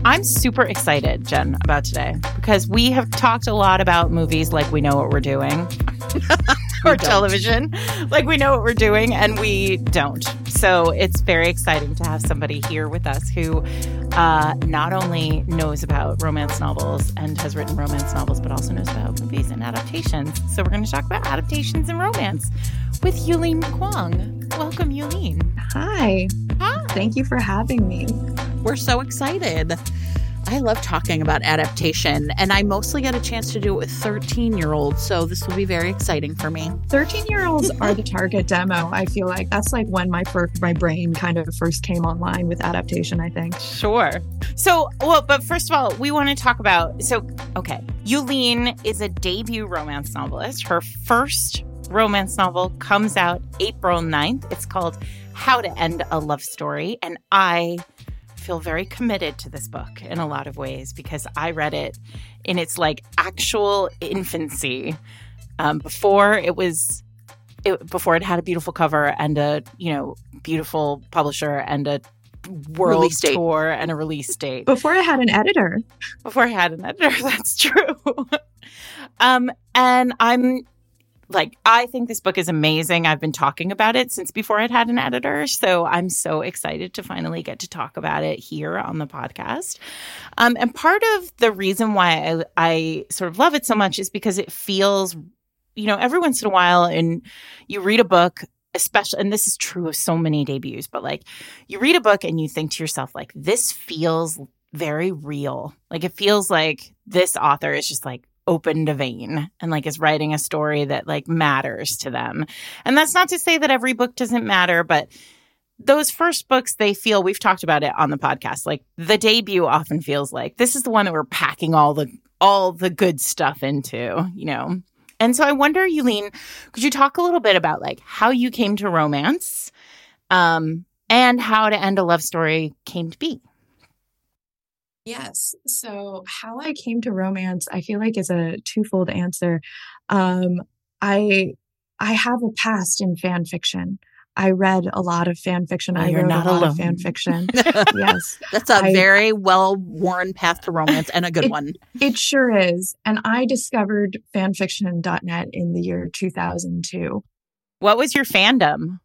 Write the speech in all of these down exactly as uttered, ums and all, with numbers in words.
I'm super excited, Jen, about today because we have talked a lot about movies like we know what we're doing or television like we know what we're doing, and we don't. So it's very exciting to have somebody here with us who uh, not only knows about romance novels and has written romance novels, but also knows about movies and adaptations. So we're going to talk about adaptations and romance with Yulene Kwong. Welcome, Yulene. Hi. Hi. Thank you for having me. We're so excited. I love talking about adaptation, and I mostly get a chance to do it with thirteen-year-olds, so this will be very exciting for me. thirteen-year-olds are the target demo, I feel like. That's like when my first, my brain kind of first came online with adaptation, I think. Sure. So, well, but first of all, we want to talk about, so, okay, Yulene is a debut romance novelist. Her first romance novel comes out April ninth. It's called How to End a Love Story, and I feel very committed to this book in a lot of ways because I read it in its like actual infancy um, before it was it, before it had a beautiful cover and a you know beautiful publisher and a world Release date. tour and a release date. Before I had an editor. Before I had an editor, that's true. um, and I'm Like, I think this book is amazing. I've been talking about it since before I'd had an editor. So I'm so excited to finally get to talk about it here on the podcast. Um, and part of the reason why I, I sort of love it so much is because it feels, you know, every once in a while, and you read a book, especially, and this is true of so many debuts, but like you read a book and you think to yourself, like, this feels very real. Like, it feels like this author is just like, opened a vein and like is writing a story that like matters to them. And that's not to say that every book doesn't matter, but those first books, they feel, we've talked about it on the podcast, like the debut often feels like this is the one that we're packing all the all the good stuff into, you know. And so I wonder, Yulene, could you talk a little bit about like how you came to romance um and How to End a Love Story came to be? Yes. So how I came to romance, I feel like is a twofold answer. Um, I I have a past in fan fiction. I read a lot of fan fiction. Well, I you're wrote not a lot alone. of fan fiction. Yes. That's a I- very well-worn path to romance and a good It- one. It sure is. And I discovered fan fiction dot net in the year two thousand two. What was your fandom?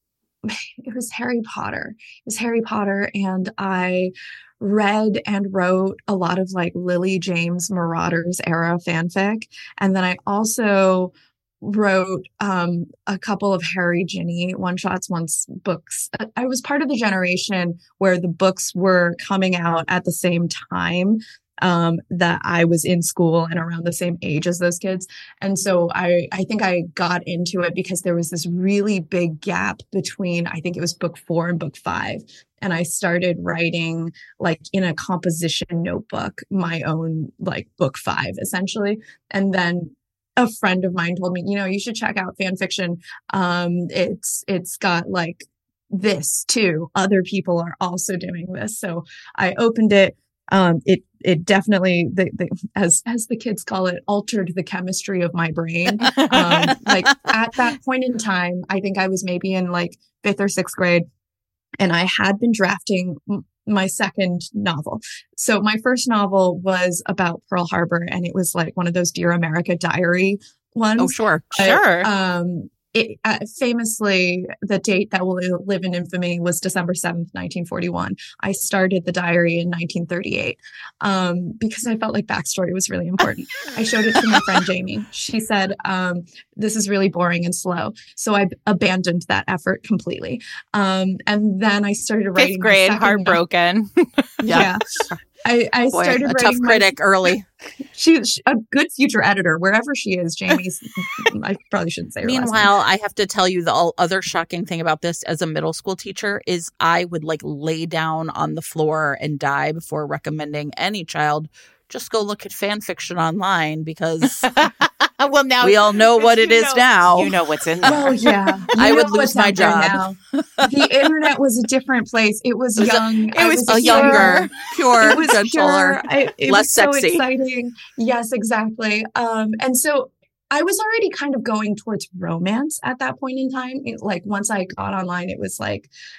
It was Harry Potter. It was Harry Potter, and I read and wrote a lot of like Lily James Marauders era fanfic. And then I also wrote um, a couple of Harry Ginny one-shots once books. I was part of the generation where the books were coming out at the same time um, that I was in school and around the same age as those kids. And so I, I think I got into it because there was this really big gap between, I think it was book four and book five. And I started writing like in a composition notebook, my own like book five, essentially. And then a friend of mine told me, you know, you should check out fan fiction. Um, it's, it's got like this too. Other people are also doing this. So I opened it. Um, it, it definitely, the, the, as, as the kids call it, altered the chemistry of my brain. Um, like at that point in time, I think I was maybe in like fifth or sixth grade, and I had been drafting m- my second novel. So my first novel was about Pearl Harbor, and it was like one of those Dear America diary ones. Oh, sure. But, Sure. um, it, uh, famously, the date that will live in infamy was December seventh, nineteen forty-one. I started the diary in nineteen thirty-eight um, because I felt like backstory was really important. I showed it to my friend Jamie. She said, um, this is really boring and slow. So I abandoned that effort completely. Um, and then I started writing. Fifth my grade, second heartbroken. Yeah. I, I Boy, started a writing tough my- critic early. She, she a good future editor wherever she is. Jamie's. I probably shouldn't say her last name. Meanwhile, I have to tell you the all other shocking thing about this as a middle school teacher is I would like lay down on the floor and die before recommending any child just go look at fan fiction online because Well, now we all know what it you is know- now. You know what's in there. Well, yeah. You I know would lose what's my out there job. now. The internet was a different place. It was, It was a- young. It I was, a pure. younger, pure, It was gentler. pure. I, it less was so sexy. exciting. Yes, exactly. Um, and so I was already kind of going towards romance at that point in time. It- like once I got online, it was like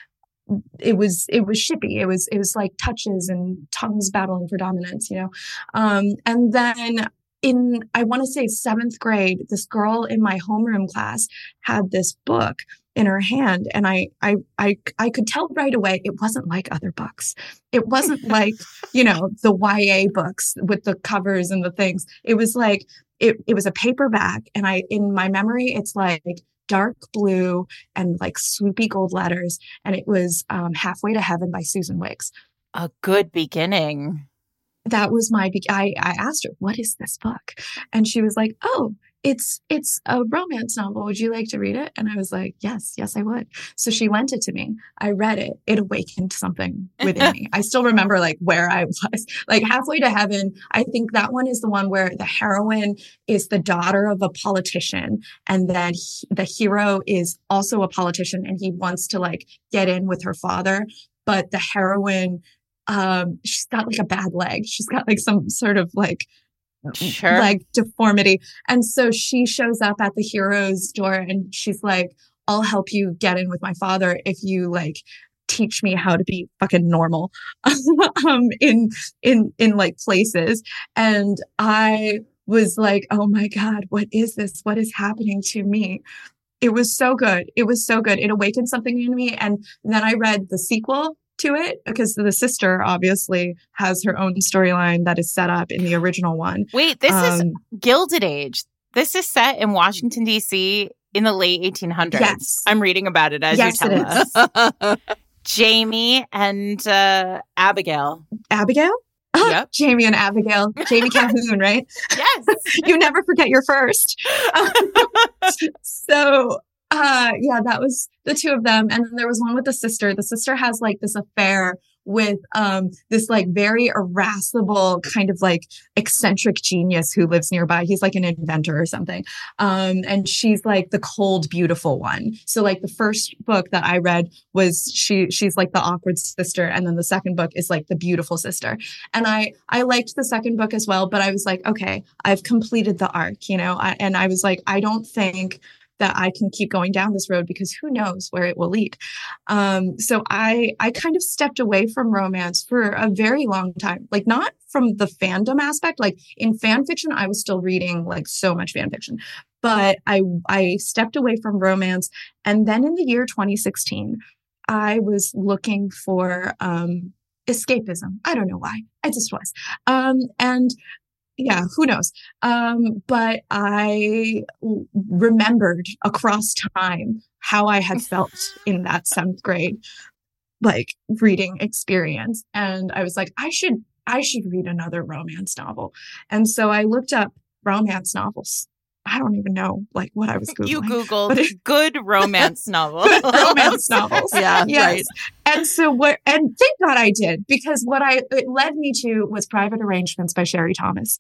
it was it was shippy. It was it was like touches and tongues battling for dominance, you know. Um, and then in I want to say seventh grade, this girl in my homeroom class had this book in her hand, and I I I I could tell right away it wasn't like other books. It wasn't like, you know, the Y A books with the covers and the things. It was like it it was a paperback, and I in my memory it's like dark blue and like swoopy gold letters, and it was um, Halfway to Heaven by Susan Wiggs. A good beginning. That was my, be- I, I asked her, what is this book? And she was like, oh, it's, it's a romance novel. Would you like to read it? And I was like, yes, yes, I would. So she lent it to me. I read it. It awakened something within me. I still remember like where I was, like Halfway to Heaven. I think that one is the one where the heroine is the daughter of a politician. And then he, the hero is also a politician, and he wants to like get in with her father. But the heroine, um, she's got like a bad leg. She's got like some sort of like, Sure. like deformity. And so she shows up at the hero's door and she's like, I'll help you get in with my father if you like teach me how to be fucking normal um in in in like places. And I was like, oh my God, what is this? What is happening to me? It was so good. It was so good. It awakened something in me. And then I read the sequel to it because the sister obviously has her own storyline that is set up in the original one. Wait, this Um, is Gilded Age. This is set in Washington, D C in the late eighteen hundreds. Yes. I'm reading about it as Yes, you tell it is. us. Jamie and uh, Abigail. Abigail? Yep. Jamie and Abigail. Jamie Calhoun, right? Yes. You never forget your first. So, uh, yeah, that was the two of them. And then there was one with the sister. The sister has like this affair with um this like very irascible kind of like eccentric genius who lives nearby. He's like an inventor or something. Um, and she's like the cold, beautiful one. So like the first book that I read was she she's like the awkward sister, and then the second book is like the beautiful sister. And I I liked the second book as well, but I was like, okay, I've completed the arc, you know. I, and I was like, I don't think that I can keep going down this road because who knows where it will lead. Um, so I, I kind of stepped away from romance for a very long time, like not from the fandom aspect. Like in fan fiction, I was still reading like so much fan fiction, but I, I stepped away from romance. And then in the year twenty sixteen, I was looking for, um, escapism. I don't know why. I just was. Um, and Yeah, who knows? Um, but I w- remembered across time how I had felt in that seventh grade, like reading experience. And I was like, I should, I should read another romance novel. And so I looked up romance novels. I don't even know like what I was Googling. You Googled but it- good romance novel. Good romance novels. Yeah, Yes. right. And so what, and thank God I did, because what I, it led me to was Private Arrangements by Sherry Thomas.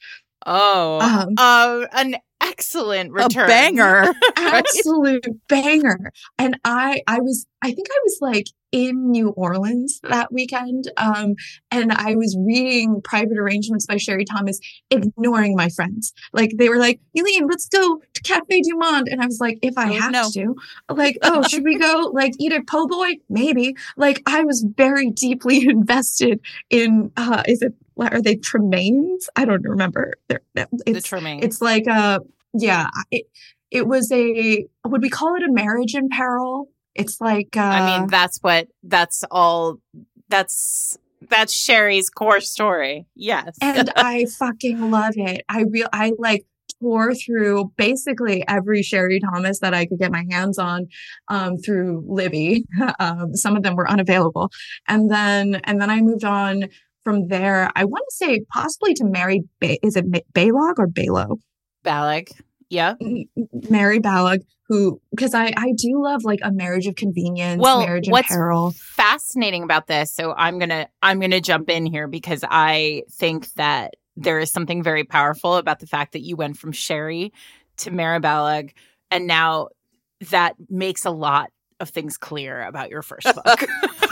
Oh, Um, uh, an excellent return. A banger. Absolute banger. And I, I was, I think I was like in New Orleans that weekend. Um, and I was reading Private Arrangements by Sherry Thomas, ignoring my friends. Like they were like, Eileen, let's go to Cafe Du Monde. And I was like, if I Oh, have no. to, like, oh, should we go like eat a po' boy? Maybe. Like I was very deeply invested in, uh, is it, are they Tremaines? I don't remember. They're, The it's, Tremaine. it's like a, yeah, it, it was a, would we call it a marriage in peril? It's like, uh, I mean, that's what, that's all, that's, that's Sherry's core story. Yes. and I fucking love it. I real, I like tore through basically every Sherry Thomas that I could get my hands on, um, through Libby. um, some of them were unavailable. And then, and then I moved on from there. I want to say possibly to Mary, ba- is it Ma- Balog or Balo? Balog. Yep. Mary Balog, who, because I, I do love like A Marriage of Convenience, Well, Marriage in what's Peril. fascinating about this, so I'm gonna I'm gonna jump in here because I think that there is something very powerful about the fact that you went from Sherry to Mary Balog, and now that makes a lot of things clear about your first book.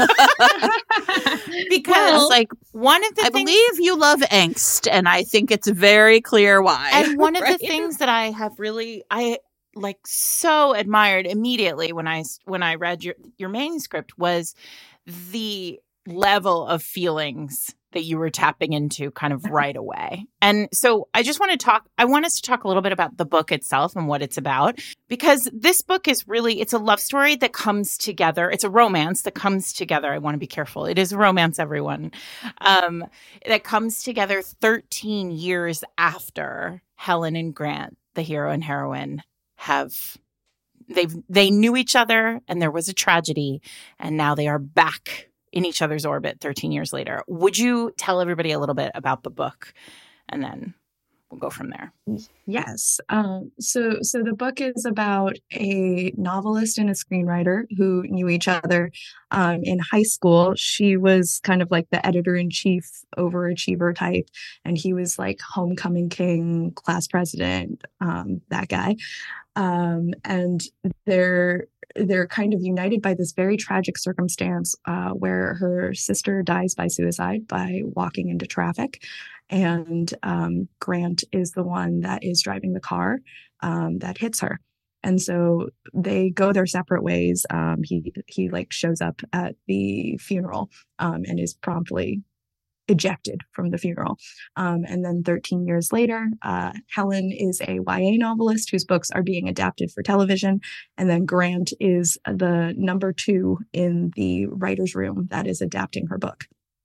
Because Well, like one of the I things, believe you love angst, and I think it's very clear why. and one of Right? the things that I have really I like so admired immediately when I when I read your your manuscript was the level of feelings that you were tapping into kind of right away. And so I just want to talk, I want us to talk a little bit about the book itself and what it's about, because this book is really, it's a love story that comes together. It's a romance that comes together. I want to be careful. It is a romance, everyone, um, that comes together thirteen years after Helen and Grant, the hero and heroine, have, they've, they knew each other and there was a tragedy, and now they are back in each other's orbit thirteen years later. Would you tell everybody a little bit about the book, and then we'll go from there? Yes. Um, so, so the book is about a novelist and a screenwriter who knew each other um, in high school. She was kind of like the editor-in-chief overachiever type, and he was like homecoming king, class president, um, that guy. Um, and they're they're kind of united by this very tragic circumstance uh, where her sister dies by suicide by walking into traffic. And um, Grant is the one that is driving the car um, that hits her. And so they go their separate ways. Um, he, he like shows up at the funeral um, and is promptly ejected from the funeral. Um, and then thirteen years later, uh, Helen is a Y A novelist whose books are being adapted for television. And then Grant is the number two in the writer's room that is adapting her book.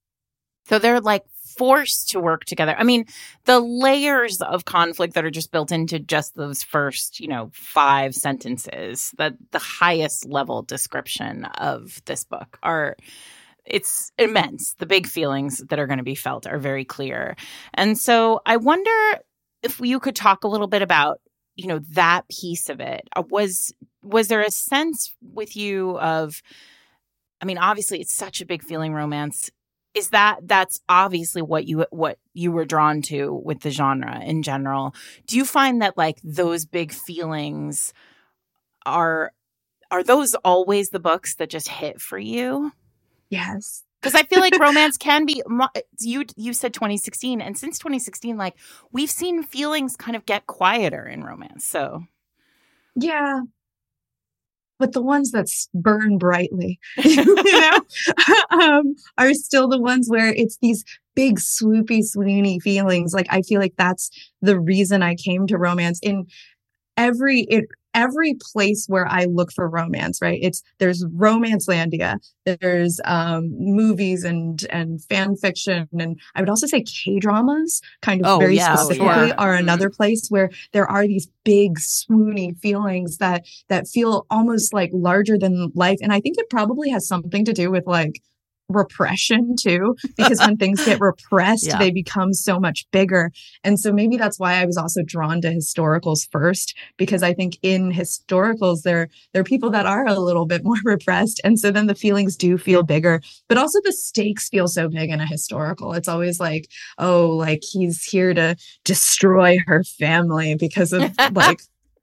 So they're like forced to work together. I mean, the layers of conflict that are just built into just those first, you know, five sentences, that the highest level description of this book are, it's immense. The big feelings that are going to be felt are very clear. And so I wonder if you could talk a little bit about, you know, that piece of it. Was, was there a sense with you of, I mean, obviously it's such a big feeling romance. Is that, that's obviously what you, what you were drawn to with the genre in general. Do you find that like those big feelings are, are those always the books that just hit for you? Yes. Because I feel like romance can be, you you said twenty sixteen, and since twenty sixteen, like, we've seen feelings kind of get quieter in romance, so. Yeah. But the ones that burn brightly, you know, um, are still the ones where it's these big, swoopy, swoony feelings. Like, I feel like that's the reason I came to romance. In every, it, every place where I look for romance, right? It's, there's Romancelandia, there's um, movies and, and fan fiction. And I would also say K-dramas kind of oh, very yeah, specifically yeah. are another place where there are these big swoony feelings that, that feel almost like larger than life. And I think it probably has something to do with like repression too, because when things get repressed, yeah. they become so much bigger. And so maybe that's why I was also drawn to historicals first, because I think in historicals, there, there are people that are a little bit more repressed. And so then the feelings do feel bigger, but also the stakes feel so big in a historical. It's always like, oh, like he's here to destroy her family because of like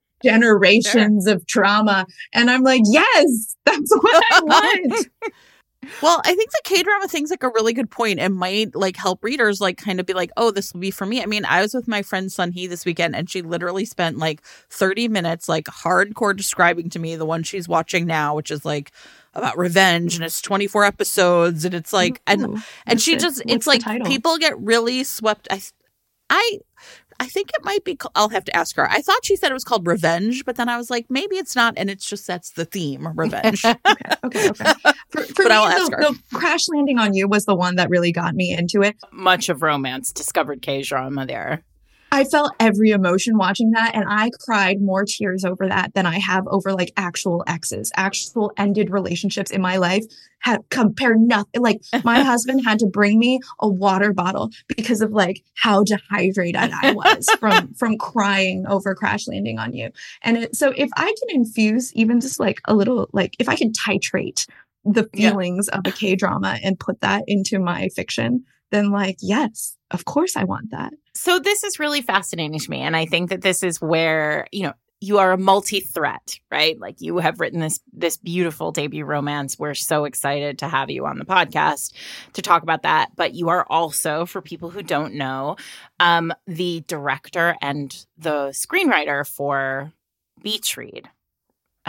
generations sure. of trauma. And I'm like, yes, that's what I want. Well, I think the K-drama thing's like a really good point and might like help readers like kind of be like, oh, this will be for me. I mean, I was with my friend Sunhee this weekend and she literally spent like thirty minutes like hardcore describing to me the one she's watching now, which is like about revenge and it's twenty-four episodes and it's like, and Ooh, and she it. just, What's it's like people get really swept. I, I, I think it might be, I'll have to ask her. I thought she said it was called Revenge, but then I was like, maybe it's not. And it's just, that's the theme, revenge. okay, okay, okay. For, for but me, I'll ask the, her. The Crash Landing on You was the one that really got me into it. Much of romance, discovered K-drama there. I felt every emotion watching that, and I cried more tears over that than I have over like actual exes, actual ended relationships in my life. Had compare nothing. Like my husband had to bring me a water bottle because of like how dehydrated I was from from crying over Crash Landing on You. And it, so if I can infuse even just like a little, like if I can titrate the feelings yeah. of a K-drama and put that into my fiction, then like, yes, of course I want that. So this is really fascinating to me. And I think that this is where, you know, you are a multi-threat, right? Like you have written this, this beautiful debut romance. We're so excited to have you on the podcast to talk about that. But you are also, for people who don't know, um, the director and the screenwriter for Beach Read.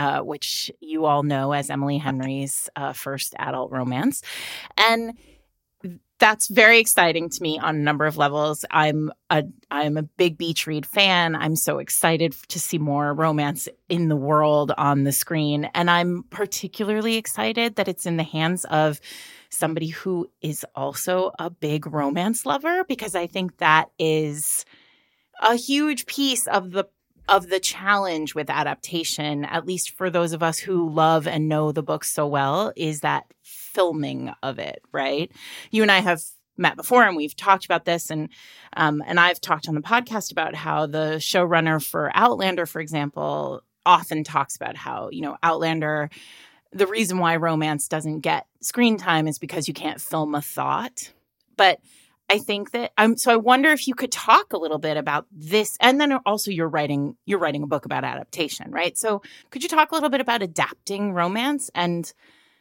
uh, which you all know as Emily Henry's uh, first adult romance. And that's very exciting to me on a number of levels. I'm a I'm a big beach read fan. I'm so excited to see more romance in the world on the screen. And I'm particularly excited that it's in the hands of somebody who is also a big romance lover, because I think that is a huge piece of the of the challenge with adaptation, at least for those of us who love and know the book so well, is that filming of it, right? You and I have met before and we've talked about this, and um, and I've talked on the podcast about how the showrunner for Outlander, for example, often talks about how, you know, Outlander, the reason why romance doesn't get screen time is because you can't film a thought. But I think that I'm so I wonder if you could talk a little bit about this. And then also you're writing you're writing a book about adaptation, right? So could you talk a little bit about adapting romance and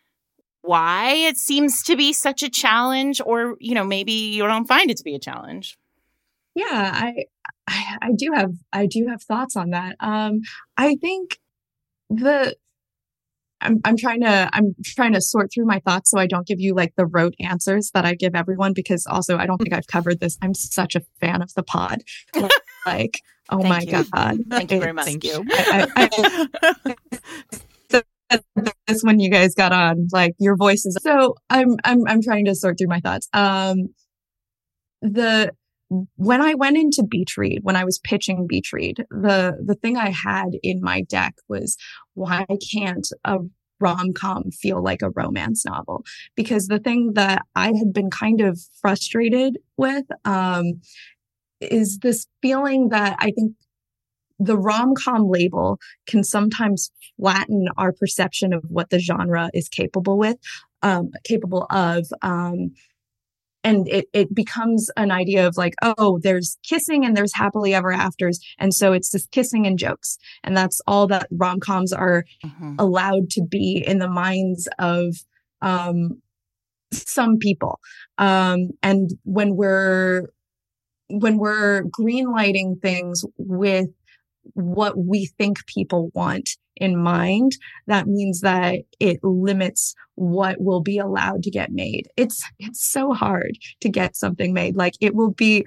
why it seems to be such a challenge, or, you know, maybe you don't find it to be a challenge? Yeah, I, I, I do have, I do have thoughts on that. Um, I think the, I'm, I'm trying to, I'm trying to sort through my thoughts so I don't give you like the rote answers that I give everyone, because also I don't think I've covered this. I'm such a fan of the pod. Like, oh my you. God. Thank you very much. Thank you. I, I, I, this when you guys got on, like your voices. So I'm I'm I'm trying to sort through my thoughts. Um, the when I went into Beach Read, when I was pitching Beach Read, the the thing I had in my deck was, why can't a rom-com feel like a romance novel? Because the thing that I had been kind of frustrated with um, is this feeling that I think the rom-com label can sometimes flatten our perception of what the genre is capable with, um, capable of. Um, and it, it becomes an idea of like, oh, there's kissing and there's happily ever afters. And so it's just kissing and jokes. And that's all that rom-coms are mm-hmm. allowed to be in the minds of um, some people. Um, and when we're, when we're greenlighting things with what we think people want in mind, that means that it limits what will be allowed to get made. It's it's so hard to get something made. Like it will be,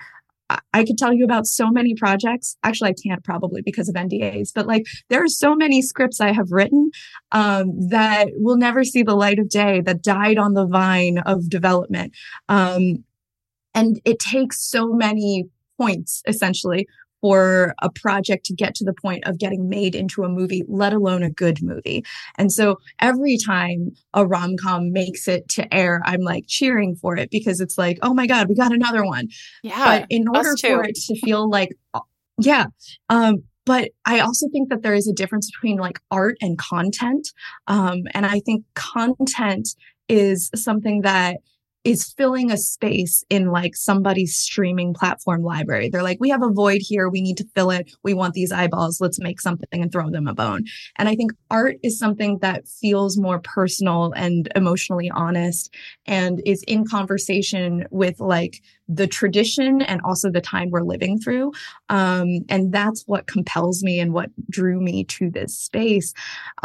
I could tell you about so many projects. Actually, I can't probably because of N D As, but like there are so many scripts I have written um, that will never see the light of day, that died on the vine of development. Um, and it takes so many points, essentially, for a project to get to the point of getting made into a movie, let alone a good movie. And so every time a rom-com makes it to air, I'm like cheering for it because it's like, oh my God, we got another one. Yeah. But in order for it to feel like, yeah. Um, but I also think that there is a difference between like art and content. Um, and I think content is something that is filling a space in like somebody's streaming platform library. They're like, we have a void here. We need to fill it. We want these eyeballs. Let's make something and throw them a bone. And I think art is something that feels more personal and emotionally honest and is in conversation with like the tradition and also the time we're living through. Um, and that's what compels me and what drew me to this space.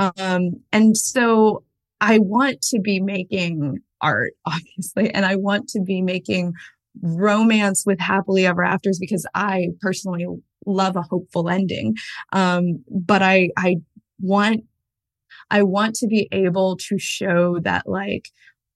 Um, and so I want to be making art, obviously, and I want to be making romance with happily ever afters because I personally love a hopeful ending. Um, but I, I want, I want to be able to show that like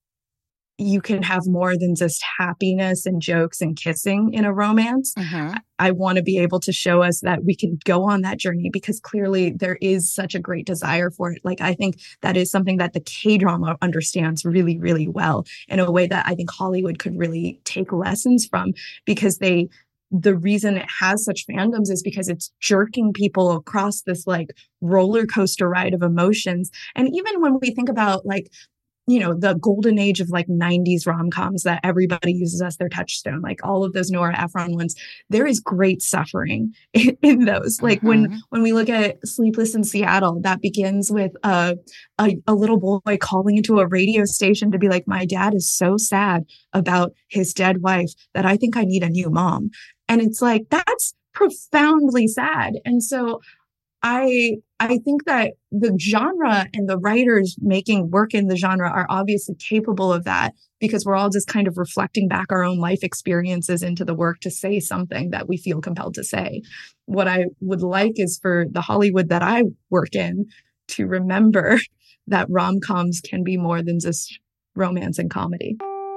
you can have more than just happiness and jokes and kissing in a romance. Mm-hmm. I want to be able to show us that we can go on that journey because clearly there is such a great desire for it. Like, I think that is something that the K-drama understands really, really well in a way that I think Hollywood could really take lessons from, because they, the reason it has such fandoms is because it's jerking people across this like roller coaster ride of emotions. And even when we think about like, you know, the golden age of like nineties rom-coms that everybody uses as their touchstone, like all of those Nora Ephron ones, there is great suffering in, in those. Like mm-hmm. when, when we look at Sleepless in Seattle, that begins with uh, a, a little boy calling into a radio station to be like, my dad is so sad about his dead wife that I think I need a new mom. And it's like, that's profoundly sad. And so I I think that the genre and the writers making work in the genre are obviously capable of that, because we're all just kind of reflecting back our own life experiences into the work to say something that we feel compelled to say. What I would like is for the Hollywood that I work in to remember that rom-coms can be more than just romance and comedy.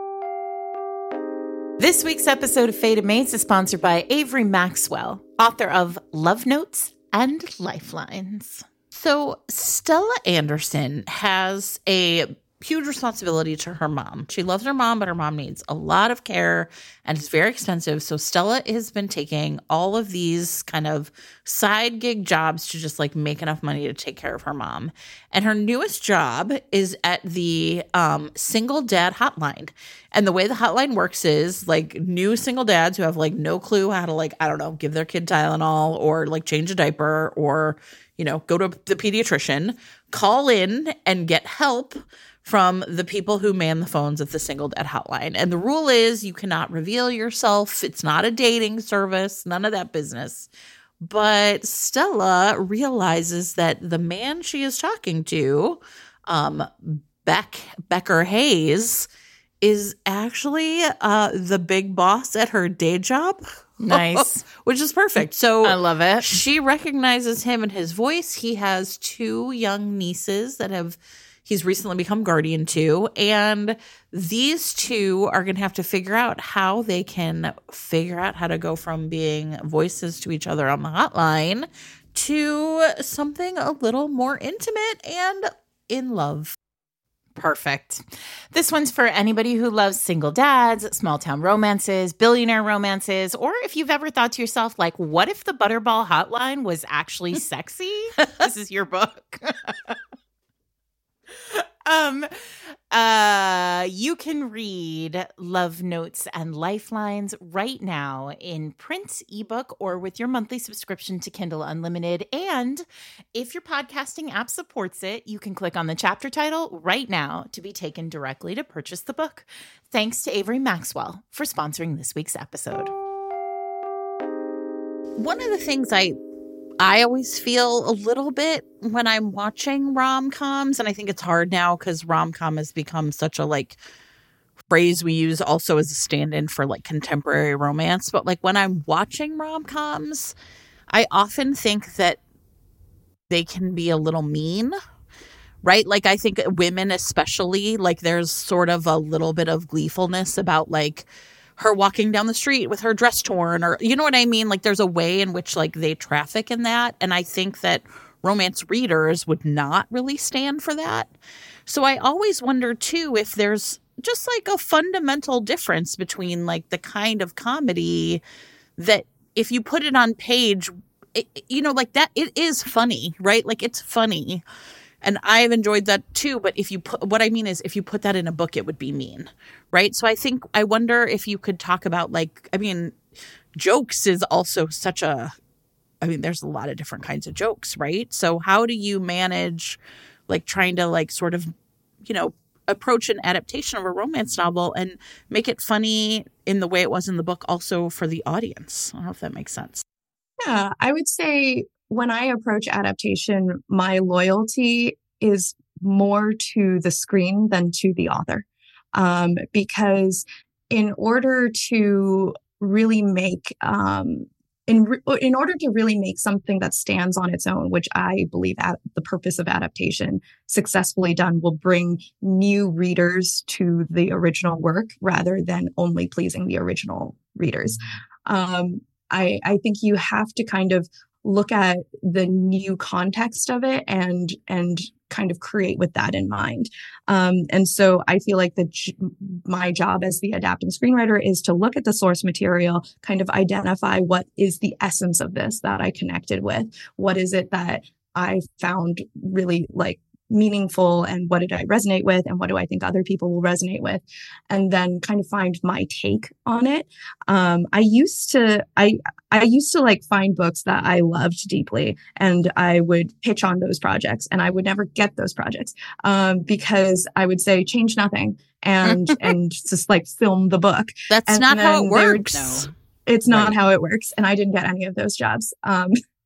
This week's episode of Fated Mates is sponsored by Avery Maxwell, author of Love Notes and Lifelines. So Stella Anderson has a huge responsibility to her mom. She loves her mom, but her mom needs a lot of care and it's very expensive. So Stella has been taking all of these kind of side gig jobs to just like make enough money to take care of her mom. And her newest job is at the um, single dad hotline. And the way the hotline works is like new single dads who have like no clue how to like, I don't know, give their kid Tylenol or like change a diaper or, you know, go to the pediatrician, call in and get help from the people who man the phones at the single dad hotline. And the rule is you cannot reveal yourself. It's not a dating service, none of that business. But Stella realizes that the man she is talking to, um, Beck Becker Hayes, is actually uh, the big boss at her day job. Nice. Which is perfect. So I love it. She recognizes him and his voice. He has two young nieces that have he's recently become guardian to. And these two are going to have to figure out how they can figure out how to go from being voices to each other on the hotline to something a little more intimate and in love. Perfect. This one's for anybody who loves single dads, small town romances, billionaire romances, or if you've ever thought to yourself, like, what if the Butterball hotline was actually sexy? This is your book. Um, uh, you can read Love Notes and Lifelines right now in print, ebook, or with your monthly subscription to Kindle Unlimited. And if your podcasting app supports it, you can click on the chapter title right now to be taken directly to purchase the book. Thanks to Avery Maxwell for sponsoring this week's episode. One of the things I I always feel a little bit when I'm watching rom-coms, and I think it's hard now because rom-com has become such a like phrase we use also as a stand-in for like contemporary romance. But like when I'm watching rom-coms, I often think that they can be a little mean, right? Like I think women especially, like there's sort of a little bit of gleefulness about like her walking down the street with her dress torn, or you know what I mean? Like there's a way in which like they traffic in that. And I think that romance readers would not really stand for that. So I always wonder too, if there's just like a fundamental difference between like the kind of comedy that if you put it on page, it, you know, like that, it is funny, right? Like it's funny. And I've enjoyed that too. But if you put, what I mean is if you put that in a book, it would be mean. Right. So I think, I wonder if you could talk about like, I mean, jokes is also such a, I mean, there's a lot of different kinds of jokes. Right. So how do you manage like trying to like sort of, you know, approach an adaptation of a romance novel and make it funny in the way it was in the book also for the audience? I don't know if that makes sense. Yeah, I would say when I approach adaptation, my loyalty is more to the screen than to the author. Um, because in order to really make, um, in, re- in order to really make something that stands on its own, which I believe at the purpose of adaptation successfully done will bring new readers to the original work rather than only pleasing the original readers. Um, I, I think you have to kind of look at the new context of it and and kind of create with that in mind. Um, and so I feel like the my job as the adapting screenwriter is to look at the source material, kind of identify what is the essence of this that I connected with. What is it that I found really like meaningful, and what did I resonate with, and what do I think other people will resonate with, and then kind of find my take on it. Um, I used to, I, I used to like find books that I loved deeply, and I would pitch on those projects, and I would never get those projects um, because I would say change nothing and and just like film the book. That's and not how it works. No. It's not Right. how it works, and I didn't get any of those jobs. Um,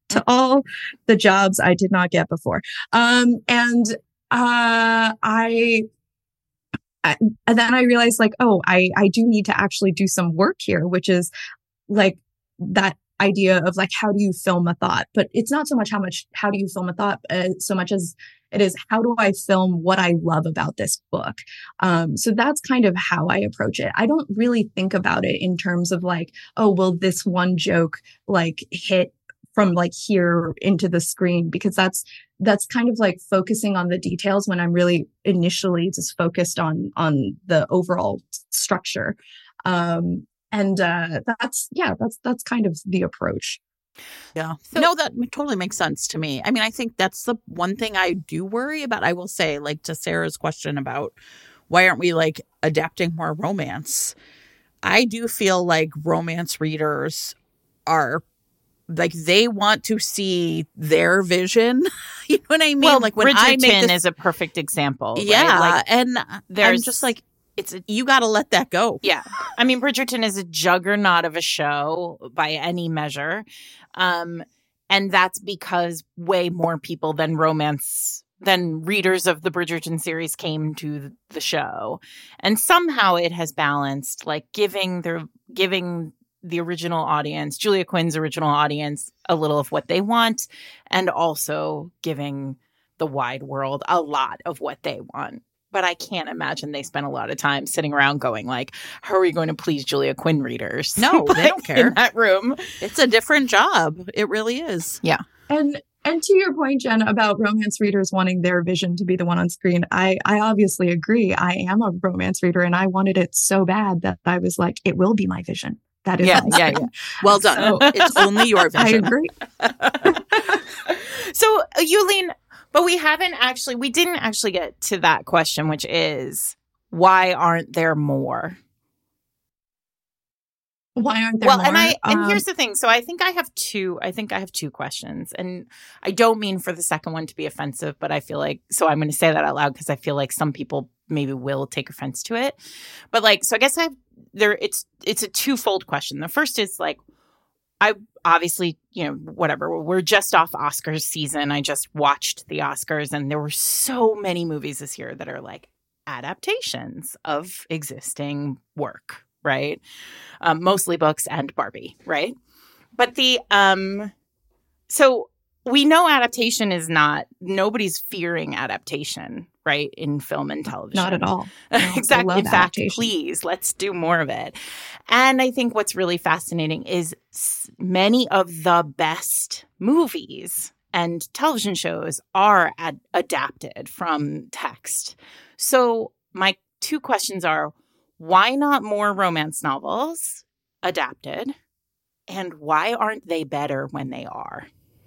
to all the jobs I did not get before. Um, and uh, I, I, and then I realized like, oh, I, I do need to actually do some work here, which is like that idea of like, how do you film a thought? But it's not so much how much, how do you film a thought, uh, so much as it is, how do I film what I love about this book? Um, so that's kind of how I approach it. I don't really think about it in terms of like, oh, will this one joke like hit from like here into the screen? Because that's, that's kind of like focusing on the details when I'm really initially just focused on, on the overall structure. Um, and, uh, that's, yeah, that's, that's kind of the approach. Yeah. So, no, that totally makes sense to me. I mean, I think that's the one thing I do worry about. I will say, like, to Sarah's question about why aren't we like adapting more romance? I do feel like romance readers are like, they want to see their vision. You know what I mean? Well, like when Bridgerton I make this, is a perfect example. yeah. Right? Like, and there's I'm just like, it's a, you got to let that go. yeah. I mean, Bridgerton is a juggernaut of a show by any measure. Um, and that's because way more people than romance, than readers of the Bridgerton series came to the show. And somehow it has balanced, like giving the, giving the original audience, Julia Quinn's original audience, a little of what they want, and also giving the wide world a lot of what they want. But I can't imagine they spend a lot of time sitting around going like, how are we going to please Julia Quinn readers? No, they don't care. In that room. It's a different job. It really is. Yeah. And and to your point, Jen, about romance readers wanting their vision to be the one on screen, I, I obviously agree. I am a romance reader and I wanted it so bad that I was like, it will be my vision. That is yeah, yeah, yeah. Well done. So, it's only your vision. I agree. So, uh, Yulene, but we haven't actually, we didn't actually get to that question, which is, why aren't there more? Why aren't there well, more? and I and um, here's the thing. So I think I have two. I think I have two questions, and I don't mean for the second one to be offensive, but I feel like so I'm going to say that out loud because I feel like some people maybe will take offense to it. But like, so I guess I have there. It's it's a twofold question. The first is like, I obviously, you know, whatever. We're just off Oscars season. I just watched the Oscars, and there were so many movies this year that are like adaptations of existing work. Right. Um, mostly books and Barbie. Right. But the um, so we know adaptation is not nobody's fearing adaptation. Right. In film and television. Not at all. No, exactly. In fact, adaptation. Please, let's do more of it. And I think what's really fascinating is many of the best movies and television shows are ad- adapted from text. So my two questions are, why not more romance novels adapted? And why aren't they better when they are?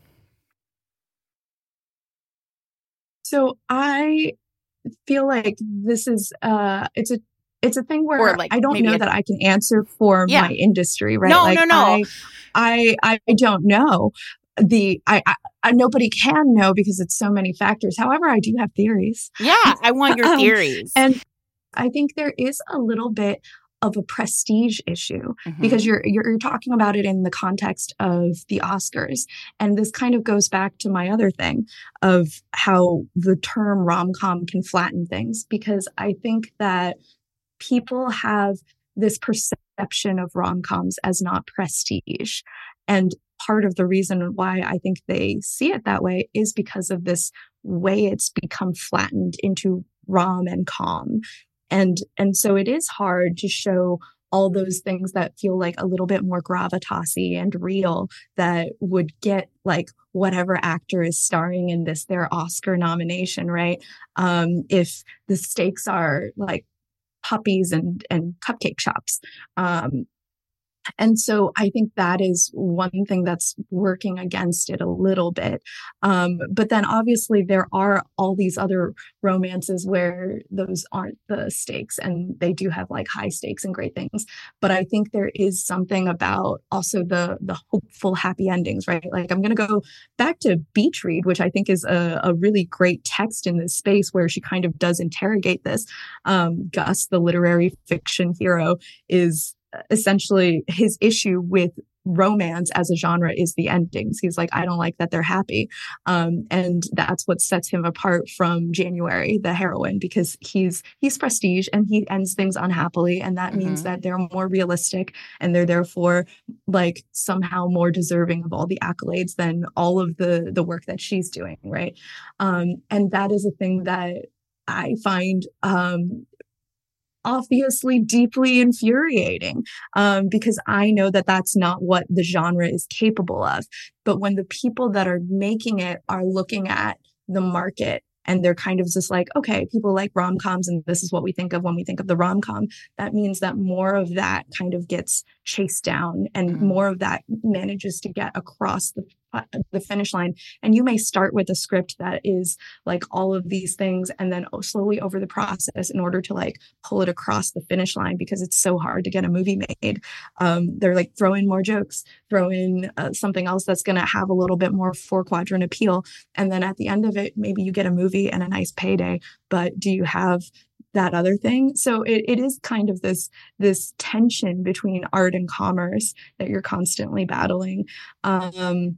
So I feel like this is uh it's a it's a thing where like I don't know a, that I can answer for yeah. my industry, right? No, like no, no. I, I I don't know. The I, I, I nobody can know because it's so many factors. However, I do have theories. Yeah, I want your um, theories. And I think there is a little bit of a prestige issue mm-hmm. because you're, you're you're talking about it in the context of the Oscars, and this kind of goes back to my other thing of how the term rom-com can flatten things, because I think that people have this perception of rom-coms as not prestige, and part of the reason why I think they see it that way is because of this way it's become flattened into rom and com. And and so it is hard to show all those things that feel like a little bit more gravitas-y and real that would get like whatever actor is starring in this their Oscar nomination, right? Um, if the stakes are like puppies and and cupcake shops. Um, And so I think that is one thing that's working against it a little bit. Um, but then obviously there are all these other romances where those aren't the stakes, and they do have like high stakes and great things. But I think there is something about also the the hopeful happy endings, right? Like I'm going to go back to Beach Read, which I think is a, a really great text in this space where she kind of does interrogate this. Um, Gus, the literary fiction hero, is essentially his issue with romance as a genre is the endings. He's like, I don't like that they're happy. Um, and that's what sets him apart from January, the heroine, because he's he's prestige and he ends things unhappily. And that mm-hmm. means that they're more realistic and they're therefore like somehow more deserving of all the accolades than all of the, the work that she's doing, right? Um, and that is a thing that I find um, obviously deeply infuriating um, because I know that that's not what the genre is capable of. But when the people that are making it are looking at the market and they're kind of just like, okay, people like rom-coms and this is what we think of when we think of the rom-com, that means that more of that kind of gets chased down and mm-hmm. more of that manages to get across the the finish line. And you may start with a script that is like all of these things and then slowly over the process in order to like pull it across the finish line because it's so hard to get a movie made. Um, they're like throw in more jokes, throw in uh, something else that's going to have a little bit more four quadrant appeal. And then at the end of it, maybe you get a movie and a nice payday, but do you have that other thing? So it, it is kind of this, this tension between art and commerce that you're constantly battling. Um,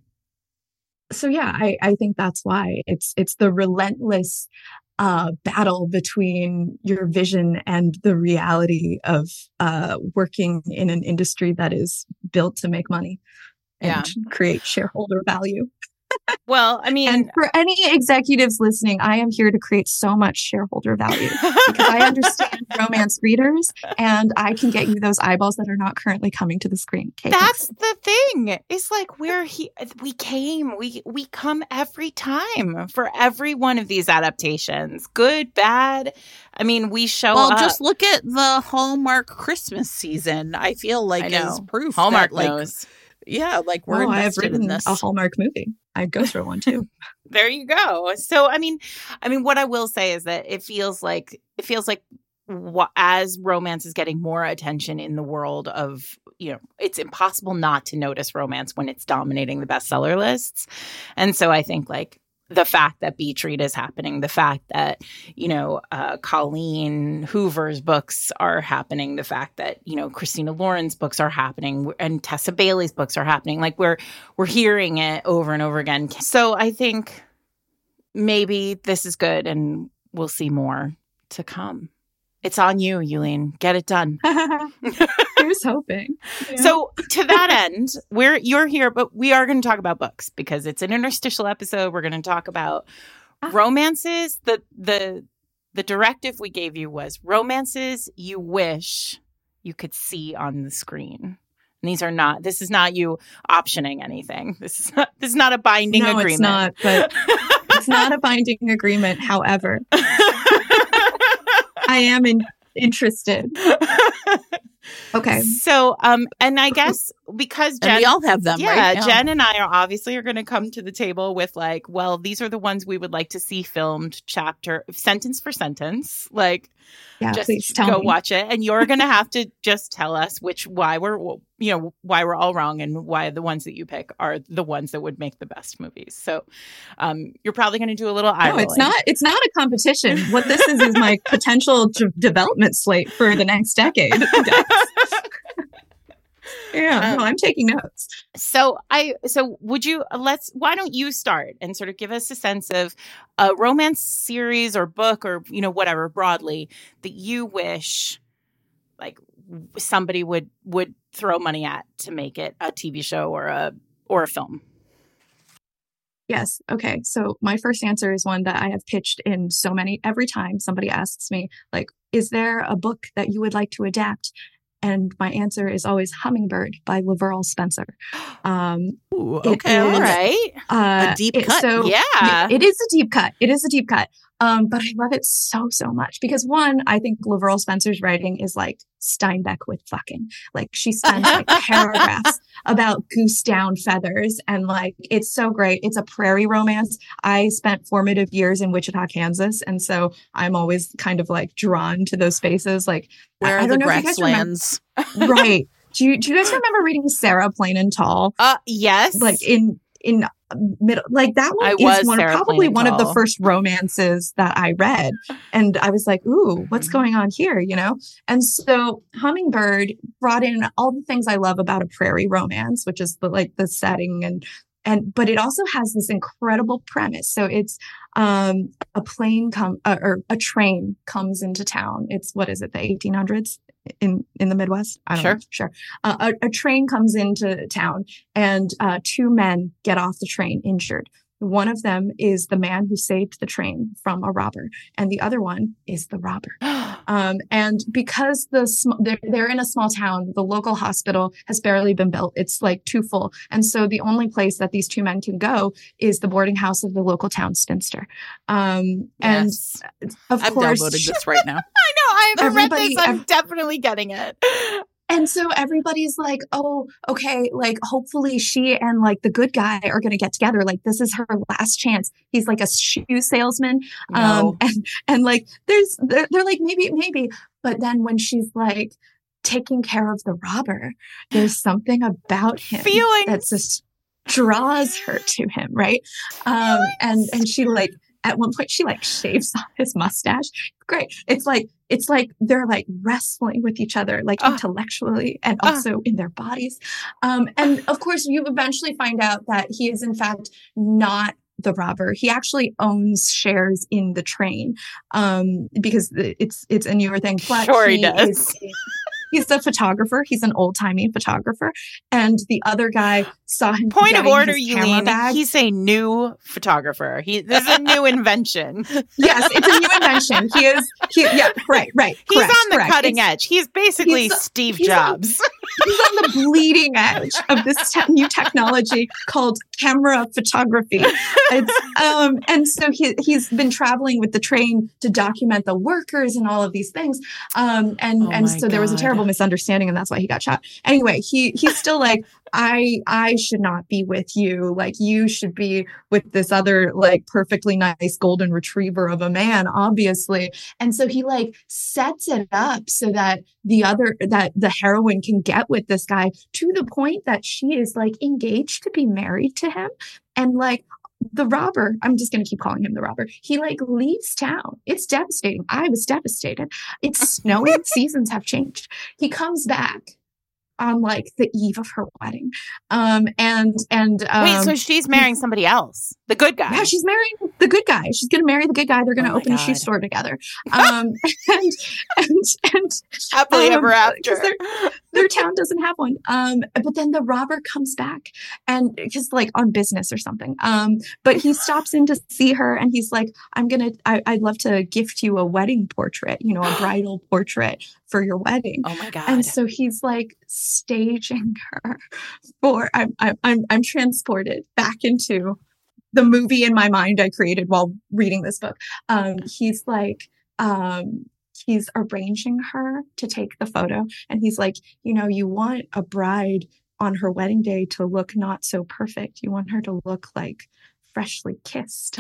So yeah, I, I think that's why it's it's the relentless uh, battle between your vision and the reality of uh, working in an industry that is built to make money and yeah. create shareholder value. Well, I mean, and for any executives listening, I am here to create so much shareholder value because I understand romance readers and I can get you those eyeballs that are not currently coming to the screen. Okay, that's the thing. It's like we're he- we came, we we come every time for every one of these adaptations, good, bad. I mean, we show well, up. Just look at the Hallmark Christmas season. I feel like is proof Hallmark that, like, knows. Yeah, like we're oh, invested I've written in this. a Hallmark movie. I'd go through one too. There you go. So, I mean, I mean, what I will say is that it feels like it feels like wh- as romance is getting more attention in the world of, you know, it's impossible not to notice romance when it's dominating the bestseller lists. And so I think like the fact that Beach Read is happening, the fact that, you know, uh, Colleen Hoover's books are happening, the fact that, you know, Christina Lauren's books are happening and Tessa Bailey's books are happening. Like we're, we're hearing it over and over again. So I think maybe this is good and we'll see more to come. It's on you, Yuleen. Get it done. Here's hoping. Yeah. So to that end, we're you're here, but we are going to talk about books because it's an interstitial episode. We're going to talk about ah. romances. The the the directive we gave you was romances you wish you could see on the screen. And these are not. This is not you optioning anything. This is not. This is not a binding no, agreement. It's not. But it's not a binding agreement. However. I am in, interested. Okay. So, um, and I guess because Jen, and we all have them, yeah, right? Yeah, Jen and I are obviously are going to come to the table with like, well, these are the ones we would like to see filmed chapter, sentence for sentence. Like, yeah, just please tell go me. watch it. And you're going to have to just tell us which, why we're, you know, why we're all wrong and why the ones that you pick are the ones that would make the best movies. So, um, you're probably going to do a little eye No, rolling. it's not, it's not a competition. What this is, is my potential d- development slate for the next decade. Yeah, um, no, I'm taking notes. So I, so would you, let's, why don't you start and sort of give us a sense of a romance series or book or, you know, whatever broadly that you wish like somebody would, would throw money at to make it a T V show or a, or a film? Yes. Okay. So my first answer is one that I have pitched in so many, every time somebody asks me, like, is there a book that you would like to adapt? And my answer is always Hummingbird by Laverl Spencer. Um, Ooh, okay, all right. Uh, a deep it, cut. So, yeah. It, it is a deep cut. It is a deep cut. Um, but I love it so, so much because one, I think Laverl Spencer's writing is like Steinbeck with fucking. Like she spends like paragraphs about goose down feathers and like it's so great. It's a prairie romance. I spent formative years in Wichita, Kansas, and so I'm always kind of like drawn to those spaces. Like where I, are I the don't know if you guys grasslands? remember- right? Do you do you guys remember reading Sarah Plain and Tall? Uh, yes. Like in in middle, like that one I is was one, Sarah probably one of the Plainville. first romances that I read. And I was like, ooh, what's going on here? You know? And so Hummingbird brought in all the things I love about a prairie romance, which is the, like the setting and, and, but it also has this incredible premise. So it's, um, a plane come, uh, or a train comes into town. It's, what is it? The eighteen hundreds in, in the Midwest? I don't Sure. know. Sure. Uh, a, a train comes into town and, uh, two men get off the train injured. One of them is the man who saved the train from a robber, and the other one is the robber. Um, and because the sm- they're, they're in a small town, the local hospital has barely been built. It's like too full. And so the only place that these two men can go is the boarding house of the local town spinster. Um, Yes. And of I'm course, downloading this right now. I know. I haven't read Everybody- this. I'm ev- definitely getting it. And so everybody's like, oh, okay, like hopefully she and like the good guy are going to get together. Like this is her last chance. He's like a shoe salesman. No. Um, and, and like there's, they're, they're like, maybe, maybe. But then when she's like taking care of the robber, there's something about him Feelings. that just draws her to him. Right. Um, and, and she like, at one point she like shaves off his mustache. Great. It's like, it's like they're like wrestling with each other, like Uh, intellectually and uh. also in their bodies. Um, and of course you eventually find out that he is in fact not the robber. He actually owns shares in the train, um, because it's, it's a newer thing. But Sure he he does. is- He's a photographer. He's an old timey photographer. And the other guy saw him. Point of getting order, his camera Eileen. bag. He's a new photographer. He this is a new invention. Yes, it's a new invention. He is, he, yeah, right, right. He's correct, on the correct. cutting It's- edge. He's basically he's- Steve he's on- Jobs. He's on the bleeding edge of this te- new technology called camera photography. It's, um, and so he, he's been traveling with the train to document the workers and all of these things. Um, and, Oh and my so there was a God. terrible misunderstanding and that's why he got shot. Anyway, he, he's still like, I, I should not be with you. Like you should be with this other, like perfectly nice golden retriever of a man, obviously. And so he like sets it up so that the other, that the heroine can get with this guy to the point that she is like engaged to be married to him. And like the robber, I'm just going to keep calling him the robber. He like leaves town. It's devastating. I was devastated. It's snowing. Seasons have changed. He comes back on like the eve of her wedding. Um, and, and, um, Wait, so she's marrying somebody else? The good guy? yeah, she's marrying the good guy. She's going to marry the good guy. They're going to Oh my open a shoe God. store together. Um, and, and, and, Happily um, ever 'cause after. their, their town doesn't have one. Um, but then the robber comes back and just like on business or something. Um, but he stops in to see her and he's like, I'm going to, I'd love to gift you a wedding portrait, you know, a bridal portrait for your wedding. Oh my God. And so he's like staging her for, I'm, I'm, I'm, I'm transported back into the movie in my mind I created while reading this book. Um, he's like, um, he's arranging her to take the photo. And he's like, you know, you want a bride on her wedding day to look not so perfect. You want her to look like freshly kissed.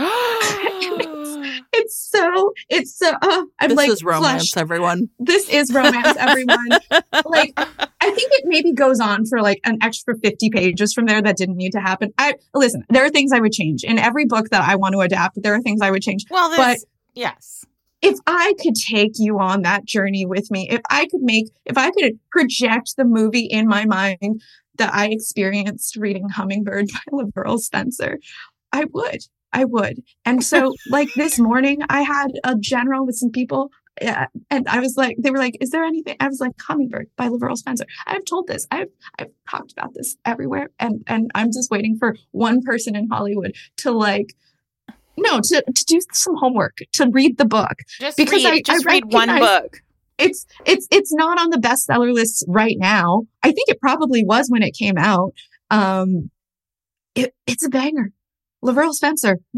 It's so, it's so, oh, I'm This like, is romance, flushed. everyone. This is romance, everyone. Like, I think it maybe goes on for like an extra fifty pages from there that didn't need to happen. I listen, there are things I would change in every book that I want to adapt. There are things I would change. well, but this, yes. if I could take you on that journey with me, if I could make, if I could project the movie in my mind that I experienced reading Hummingbird by LaVerle Spencer, I would. I would. And so like this morning I had a general with some people. Yeah, and I was like, they were like, is there anything? I was like, Hummingbird by LaVerle Spencer. I've told this. I've I've talked about this everywhere. And and I'm just waiting for one person in Hollywood to like, no, to, to do some homework, to read the book. Just Because read, I- just I read one recognize- book. It's it's it's not on the bestseller list right now. I think it probably was when it came out. Um, it, it's a banger. LaVerle Spencer. Mwah.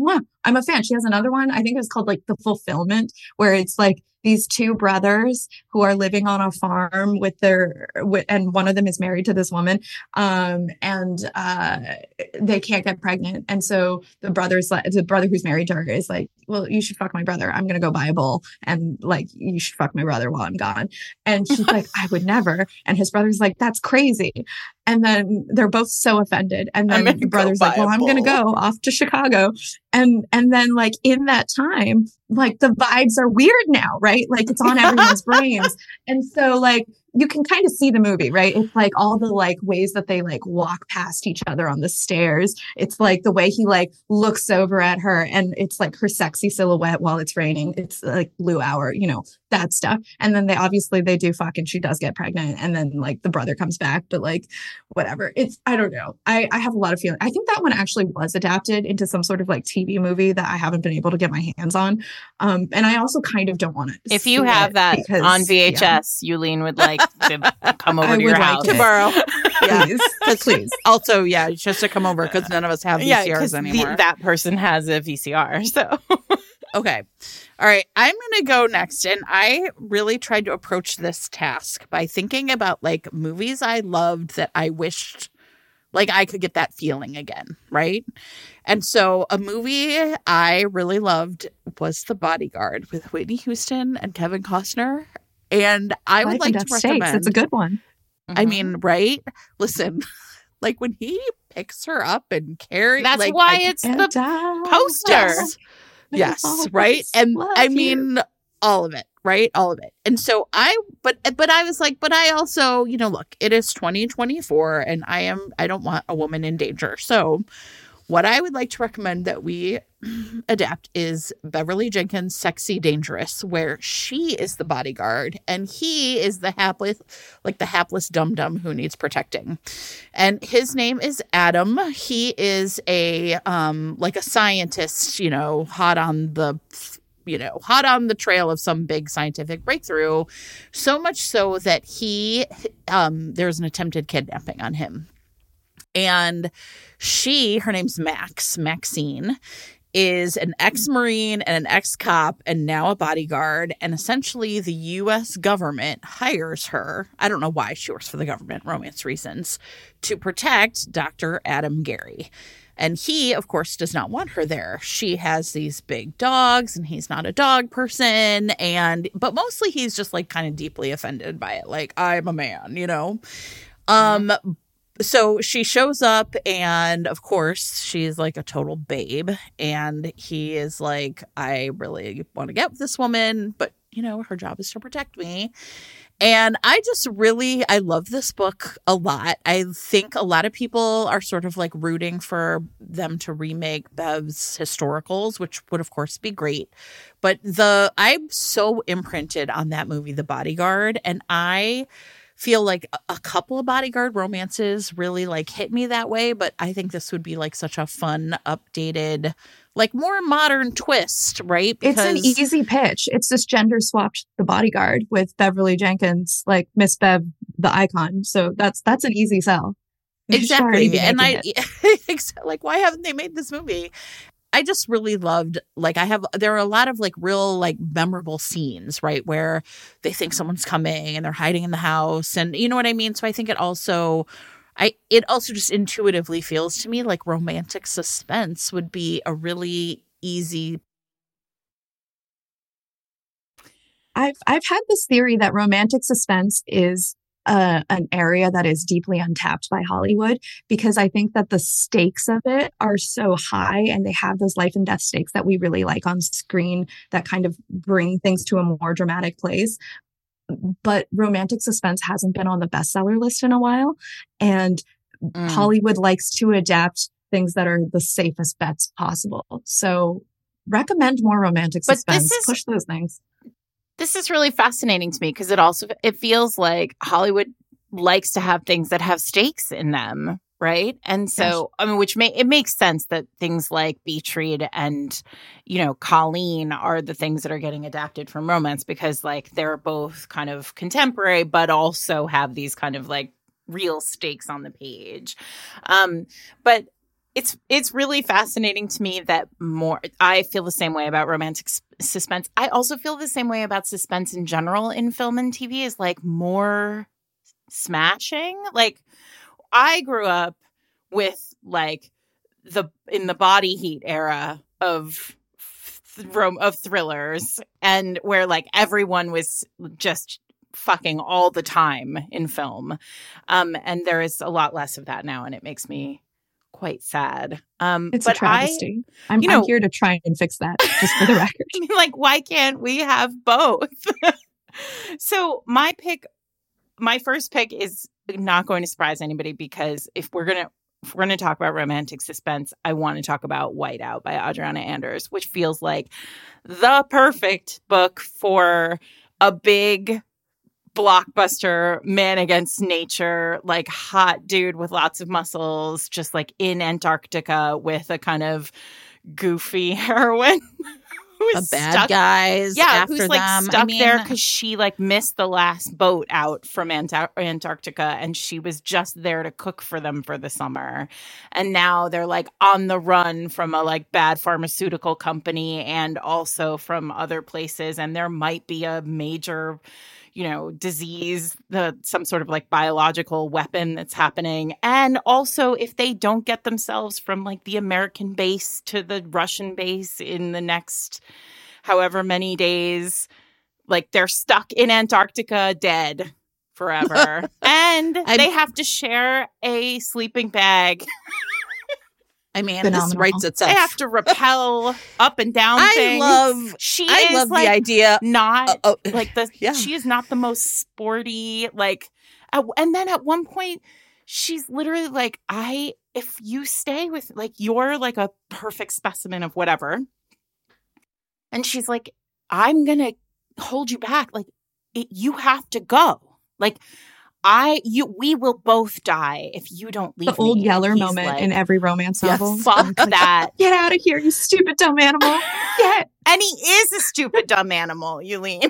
I'm a fan. She has another one. I think it was called like The Fulfillment, where it's like these two brothers who are living on a farm with their, with, and one of them is married to this woman. Um, and, uh, they can't get pregnant. And so the brother's like, the brother who's married to her is like, well, you should fuck my brother. I'm going to go buy a bull and like, you should fuck my brother while I'm gone. And she's like, I would never. And his brother's like, that's crazy. And then they're both so offended. And then the brother's like, well, I'm going to go off to Chicago. And, and then like in that time, like the vibes are weird now, right? Like it's on everyone's brains. And so like, you can kind of see the movie, right? It's like all the like ways that they like walk past each other on the stairs. It's like the way he like looks over at her and it's like her sexy silhouette while it's raining. It's like blue hour, you know, that stuff. And then they obviously they do fuck and she does get pregnant and then like the brother comes back, but like whatever. It's, I don't know. I, I have a lot of feeling. I think that one actually was adapted into some sort of like T V movie that I haven't been able to get my hands on. Um, and I also kind of don't want to. If you have that because, on V H S, yeah. Yulene would like to come over I to your would house. like to borrow. Yeah. Please. Please. Also, yeah, just to come over because none of us have V C Rs yeah, anymore. The, that person has a V C R. So, okay. All right. I'm going to go next. And I really tried to approach this task by thinking about like movies I loved that I wished like I could get that feeling again. Right. And so a movie I really loved was The Bodyguard with Whitney Houston and Kevin Costner. And I would Life like to Stakes. recommend. It's a good one. I mean, right? Listen, like when he picks her up and carries. That's like, why I, it's the poster. Yes, yes, right. And I mean, all of it, right? All of it. And so I, but but I was like, but I also, you know, look, it is twenty twenty-four, and I am, I don't want a woman in danger. So, what I would like to recommend that we adapt is Beverly Jenkins' Sexy Dangerous, where she is the bodyguard and he is the hapless, like the hapless dum-dum who needs protecting. And his name is Adam. He is a, um, like a scientist, you know, hot on the, you know, hot on the trail of some big scientific breakthrough. So much so that he, um, there's an attempted kidnapping on him. And she, her name's Max, Maxine, is an ex-Marine and an ex-cop and now a bodyguard. And essentially the U S government hires her. I don't know why she works for the government, romance reasons, to protect Doctor Adam Gary. And he, of course, does not want her there. She has these big dogs and he's not a dog person. And, but mostly he's just like kind of deeply offended by it. Like, I'm a man, you know? Um, mm-hmm. So she shows up and of course she's like a total babe and he is like, I really want to get with this woman, but you know, her job is to protect me. And I just really, I love this book a lot. I think a lot of people are sort of like rooting for them to remake Bev's historicals, which would of course be great. But the, I'm so imprinted on that movie, The Bodyguard, and I feel like a couple of bodyguard romances really like hit me that way, but I think this would be like such a fun, updated, like more modern twist, right? Because it's an easy pitch. It's this gender swapped The Bodyguard with Beverly Jenkins, like Miss Bev, the icon. So that's that's an easy sell. Exactly. And I like, why haven't they made this movie? I just really loved, like, I have, there are a lot of like real, like memorable scenes, right? Where they think someone's coming and they're hiding in the house and you know what I mean? So I think it also, I, it also just intuitively feels to me like romantic suspense would be a really easy. I've, I've had this theory that romantic suspense is Uh, an area that is deeply untapped by Hollywood, because I think that the stakes of it are so high and they have those life and death stakes that we really like on screen that kind of bring things to a more dramatic place. But romantic suspense hasn't been on the bestseller list in a while. And mm. Hollywood likes to adapt things that are the safest bets possible. So recommend more romantic suspense. But this is- Push those things. This is really fascinating to me because it also, it feels like Hollywood likes to have things that have stakes in them, right? And so, yes. I mean, which may, it makes sense that things like Beach Read and, you know, Colleen are the things that are getting adapted from romance because like they're both kind of contemporary, but also have these kind of like real stakes on the page. Um, but It's it's really fascinating to me that more I feel the same way about romantic s- suspense. I also feel the same way about suspense in general in film and T V is like more smashing. Like I grew up with like the in the body heat era of th- rom- of thrillers and where like everyone was just fucking all the time in film. Um and there is a lot less of that now, and it makes me quite sad. Um, It's but a travesty. I, I'm, you know, I'm here to try and fix that, just for the record. I mean, like, why can't we have both? So my pick, my first pick is not going to surprise anybody because if we're gonna if we're gonna talk about romantic suspense, I want to talk about Whiteout by Adriana Anders, which feels like the perfect book for a big blockbuster man against nature, like hot dude with lots of muscles, just like in Antarctica with a kind of goofy heroine who's bad stuck, guys yeah after who's like them. stuck I mean, there because she like missed the last boat out from Antar- Antarctica and she was just there to cook for them for the summer, and now they're like on the run from a like bad pharmaceutical company and also from other places, and there might be a major, you know, disease, the some sort of like biological weapon that's happening. And also if they don't get themselves from like the American base to the Russian base in the next however many days, like they're stuck in Antarctica dead forever. And I'm- they have to share a sleeping bag. I mean, Phenomenal. this writes itself. They have to rappel up and down I things. love She I is love like the idea. not Uh, oh, like the yeah. she is not the most sporty like at, and then at one point she's literally like, I if you stay with like you're like a perfect specimen of whatever, and she's like, I'm gonna hold you back, like it, you have to go, like I you we will both die if you don't leave The old me. Yeller He's moment like, in every romance Yes. novel. fuck that. Get out of here, you stupid dumb animal. Get. And he is a stupid dumb animal, Yulene.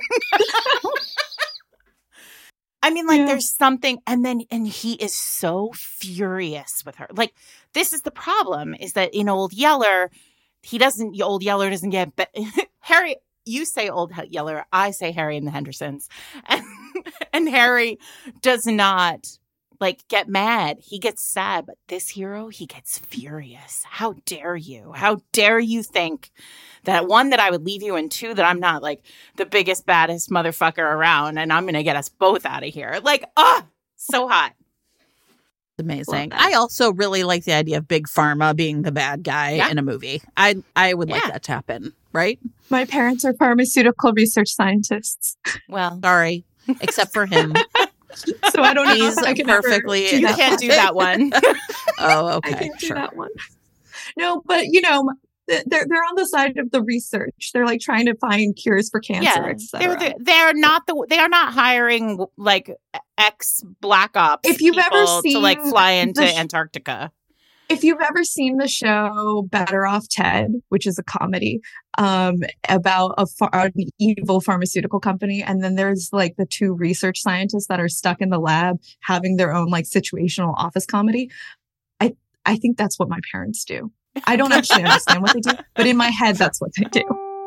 I mean, like, Yeah. there's something, and then, and he is so furious with her. Like, this is the problem, is that in Old Yeller, he doesn't, Old Yeller doesn't get, but Harry, you say Old Yeller, I say Harry and the Hendersons. And, and Harry does not, like, get mad. He gets sad, but this hero, he gets furious. How dare you? How dare you think that, one, that I would leave you, and two, that I'm not like the biggest, baddest motherfucker around and I'm going to get us both out of here. Like, ah, oh, so hot. Amazing. I also really like the idea of Big Pharma being the bad guy Yeah. in a movie. I I would like Yeah. that to happen, right? My parents are pharmaceutical research scientists, Well, Sorry, except for him. so I don't know He's if I can ever perfectly- do you that. can't do that one. Oh, I okay, can't do sure. that one. No, but you know, th- they're they're on the side of the research. They're like trying to find cures for cancer, Yeah, et they're, cetera. the, they're not the they are not hiring like ex Black Ops If you've ever people to like seen fly into the sh- Antarctica. If you've ever seen the show Better Off Ted, which is a comedy um, about a ph- an evil pharmaceutical company, and then there's like the two research scientists that are stuck in the lab having their own like situational office comedy. I I think that's what my parents do. I don't actually understand what they do, but in my head, that's what they do.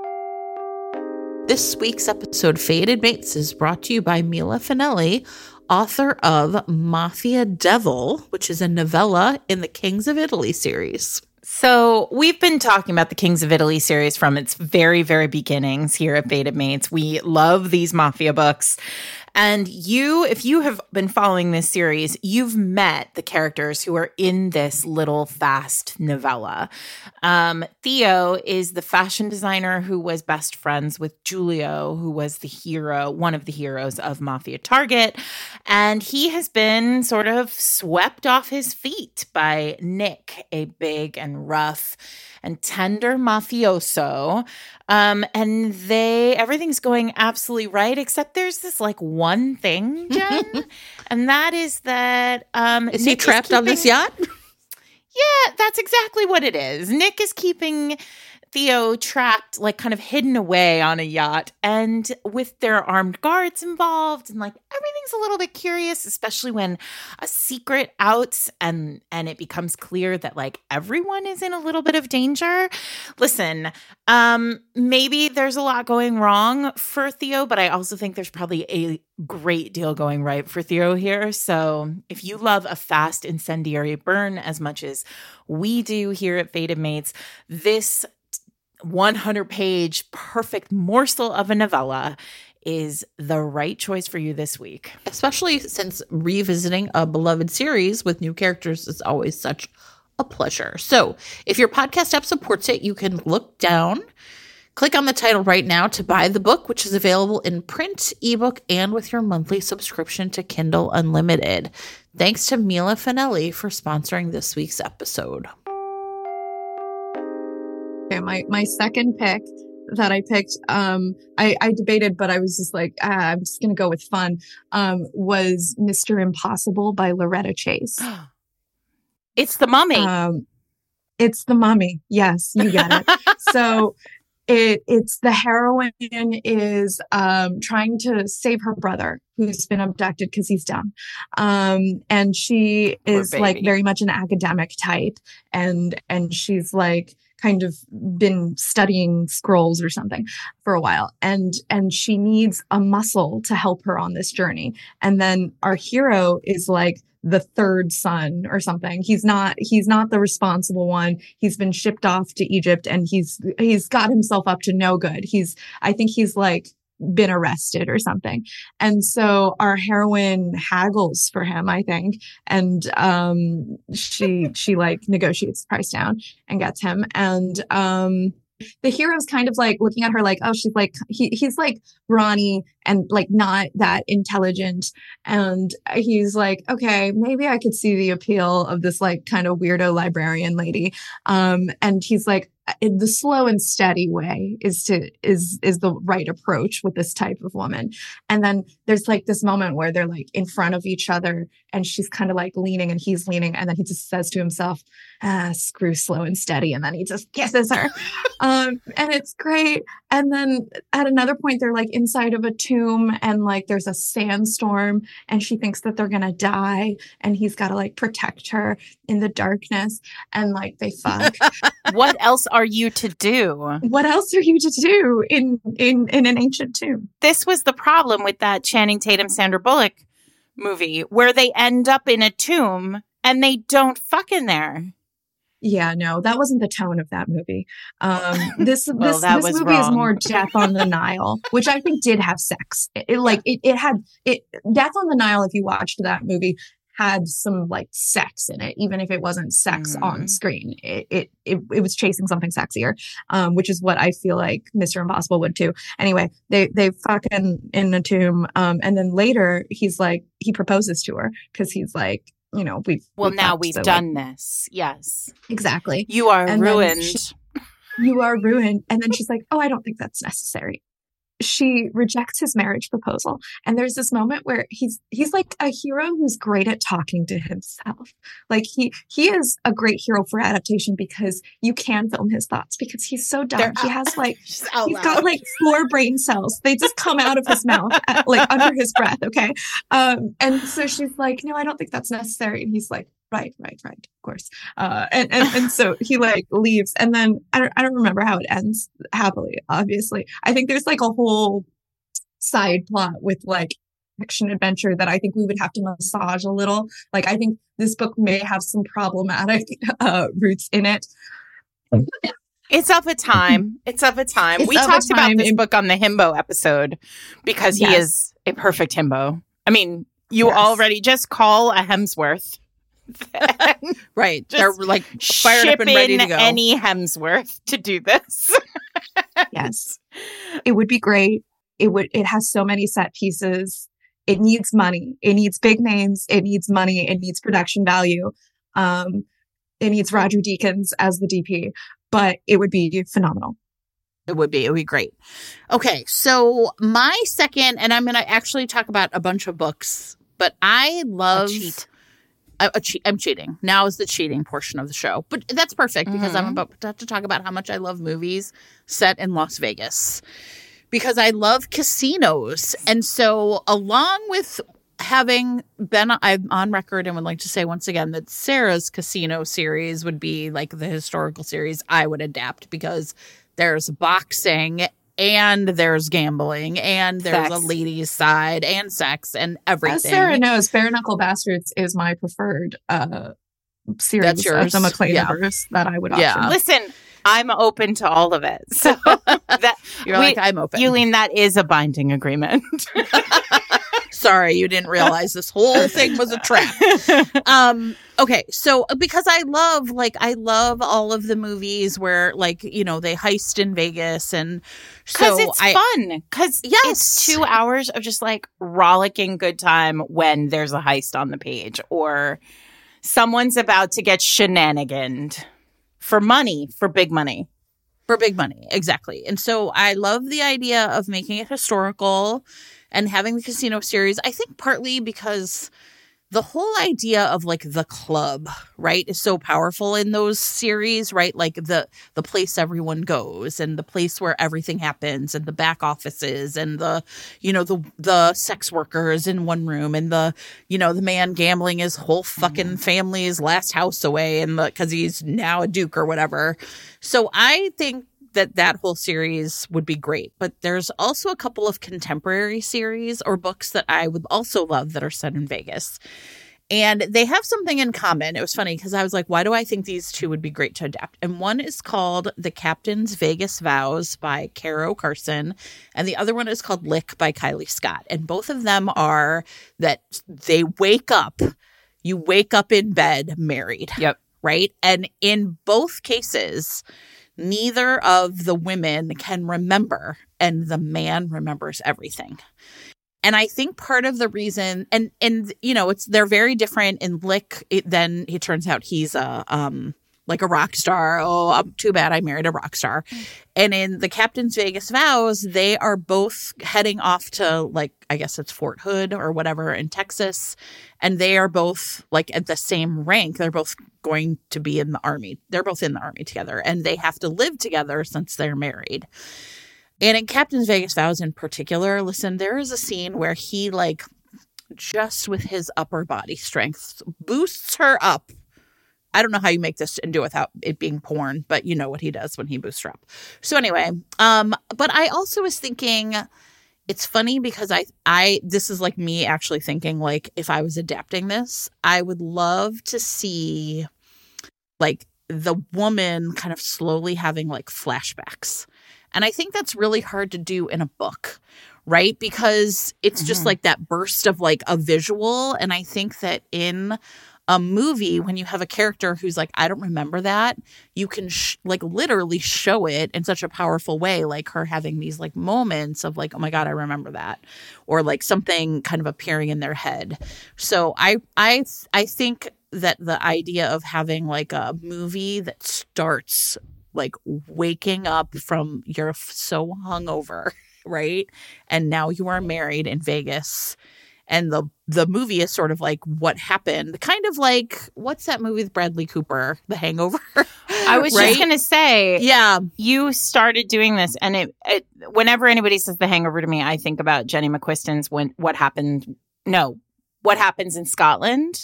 This week's episode of Fated Mates is brought to you by Mila Finelli, author of Mafia Devil, which is a novella in the Kings of Italy series. So we've been talking about the Kings of Italy series from its very, very beginnings here at Fated Mates. We love these mafia books. And you, if you have been following this series, you've met the characters who are in this little fast novella. Um, Theo is the fashion designer who was best friends with Giulio, who was the hero, one of the heroes of Mafia Target. And he has been sort of swept off his feet by Nick, a big and rough and tender mafioso. Um, and they, everything's going absolutely right, except there's this like one thing, Jen, and that is that, um, Is Nick he trapped on this keeping- yacht? Yeah, that's exactly what it is. Nick is keeping Theo trapped, like kind of hidden away on a yacht, and with their armed guards involved, and like everything's a little bit curious, especially when a secret outs and and it becomes clear that like everyone is in a little bit of danger. Listen, um, maybe there's a lot going wrong for Theo, but I also think there's probably a great deal going right for Theo here. So if you love a fast incendiary burn as much as we do here at Fated Mates, this one hundred page perfect morsel of a novella is the right choice for you this week. Especially since revisiting a beloved series with new characters is always such a pleasure. So if your podcast app supports it, you can look down, click on the title right now to buy the book, which is available in print, ebook, and with your monthly subscription to Kindle Unlimited. Thanks to Mila Finelli for sponsoring this week's episode. Okay, my, my second pick that I picked, um, I, I debated, but I was just like, ah, I'm just going to go with fun, um, was Mister Impossible by Loretta Chase. It's the Mummy. Um, it's the Mummy. Yes, you get it. So it it's the heroine is um, trying to save her brother who's been abducted because he's dumb. Um, and she is like very much an academic type. And and she's like, kind of been studying scrolls or something for a while. And, and she needs a muscle to help her on this journey. And then our hero is like the third son or something. He's not, he's not the responsible one. He's been shipped off to Egypt and he's, he's got himself up to no good. He's, I think he's like, been arrested or something. And so our heroine haggles for him, I think. And, um, she, she like negotiates the price down and gets him. And, um, the hero's kind of like looking at her like, oh, she's like, he, he's like brawny and like not that intelligent. And he's like, okay, maybe I could see the appeal of this like kind of weirdo librarian lady. Um, and he's like, the slow and steady way is to is is the right approach with this type of woman. And then there's like this moment where they're like in front of each other and she's kind of like leaning and he's leaning and then he just says to himself, ah, screw slow and steady, and then he just kisses her. um and it's great. And then at another point they're like inside of a tomb and like there's a sandstorm and she thinks that they're gonna die and he's got to like protect her in the darkness and like they fuck. What else are you to do? What else are you to do in, in, in an ancient tomb? This was the problem with that Channing Tatum, Sandra Bullock movie where they end up in a tomb and they don't fuck in there. Yeah, no, that wasn't the tone of that movie. Um, this well, this, that this was movie wrong. is more Death on the Nile, which I think did have sex. It, it like it, it had it Death on the Nile. If you watched that movie, had some like sex in it, even if it wasn't sex mm. on screen. It, it it it was chasing something sexier, um, which is what I feel like Mister Impossible would too. Anyway, they they fucking in a tomb, um, and then later he's like he proposes to her because he's like. You know, we've well we've now fucked, we've so done like, this. Yes, exactly. You are and ruined. She, you are ruined. And then she's like, "Oh, I don't think that's necessary." She rejects his marriage proposal, and there's this moment where he's he's like a hero who's great at talking to himself. Like he he is a great hero for adaptation because you can film his thoughts because he's so dumb. They're he out, has like he's loud. got like four brain cells. They just come out of his mouth at, like under his breath. Okay, um, and so she's like, "No, I don't think that's necessary," and he's like. Right, right, right. Of course. Uh, and, and, and so he like leaves and then I don't, I don't remember how it ends happily, obviously. I think there's like a whole side plot with like action adventure that I think we would have to massage a little. Like, I think this book may have some problematic, uh, roots in it. It's of a time. It's of a time. It's we talked time. about this in- book on the himbo episode because he yes. is a perfect himbo. I mean, you yes. already just call a Hemsworth. Right. They're like fired up and ready to go. Any Hemsworth to do this. Yes. It would be great. It would, it has so many set pieces. It needs money. It needs big names. It needs money. It needs production value. Um, it needs Roger Deakins as the D P, but it would be phenomenal. It would be. It would be great. Okay. So my second, and I'm going to actually talk about a bunch of books, but I love... A cheat. I, a che- I'm cheating. Now is the cheating portion of the show. But that's perfect because Mm-hmm. I'm about to talk about how much I love movies set in Las Vegas. Because I love casinos. And so along with having been, I'm on record and would like to say once again that Sarah's casino series would be like the historical series I would adapt because there's boxing and there's gambling and there's Sex. a ladies' side and sex and everything. As Sarah knows, Bare Knuckle Bastards is my preferred uh, series That's yours. of the McClaneverse Yeah. that I would Yeah. option. Listen, I'm open to all of it. So that You're we- like, I'm open. Yulene, that is a binding agreement. Sorry, you didn't realize this whole thing was a trap. Um, okay, so because I love, like, I love all of the movies where, like, you know, they heist in Vegas, and Because so it's I, fun. Because Yes. it's two hours of just like rollicking good time when there's a heist on the page or someone's about to get shenaniganed for money, for big money. for big money, exactly. And so I love the idea of making it historical and having the casino series. I think partly because the whole idea of like the club, right, is so powerful in those series, right? Like the the place everyone goes and the place where everything happens and the back offices and the, you know, the the sex workers in one room and the, you know, the man gambling his whole fucking family's last house away and the because he's now a duke or whatever. So I think that that whole series would be great. But there's also a couple of contemporary series or books that I would also love that are set in Vegas. And they have something in common. It was funny because I was like, why do I think these two would be great to adapt? And one is called The Captain's Vegas Vows by Caro Carson. And the other one is called Lick by Kylie Scott. And both of them are that they wake up, you wake up in bed married. Yep. Right? And in both cases, neither of the women can remember, and the man remembers everything. And I think part of the reason, and and you know, it's they're very different. In Lick, it, then it turns out he's a um like a rock star. Oh, I'm too bad I married a rock star. And in The Captain's Vegas Vows, they are both heading off to, like, I guess it's Fort Hood or whatever in Texas. And they are both like at the same rank. They're both going to be in the army. They're both in the army together, and they have to live together since they're married. And in Captain's Vegas Vows in particular, listen, there is a scene where he, like, just with his upper body strength boosts her up. I don't know how you make this and do it without it being porn, but you know what he does when he boosts her up. So anyway, um, but I also was thinking, it's funny because I, I, this is like me actually thinking, like, if I was adapting this, I would love to see, like, the woman kind of slowly having, like, flashbacks. And I think that's really hard to do in a book, right? Because it's just Mhm. like that burst of, like, a visual. And I think that in a movie, when you have a character who's like, I don't remember that, you can sh- like literally show it in such a powerful way, like her having these like moments of like, oh my God, I remember that, or like something kind of appearing in their head. So I, I, I think that the idea of having like a movie that starts like waking up from you're so hungover, right? And now you are married in Vegas. And the the movie is sort of like what happened, kind of like, what's that movie with Bradley Cooper, The Hangover? I was Right? just going to say, Yeah. you started doing this, and it, it whenever anybody says The Hangover to me, I think about Jenny McQuiston's when What Happened, no, What Happens in Scotland.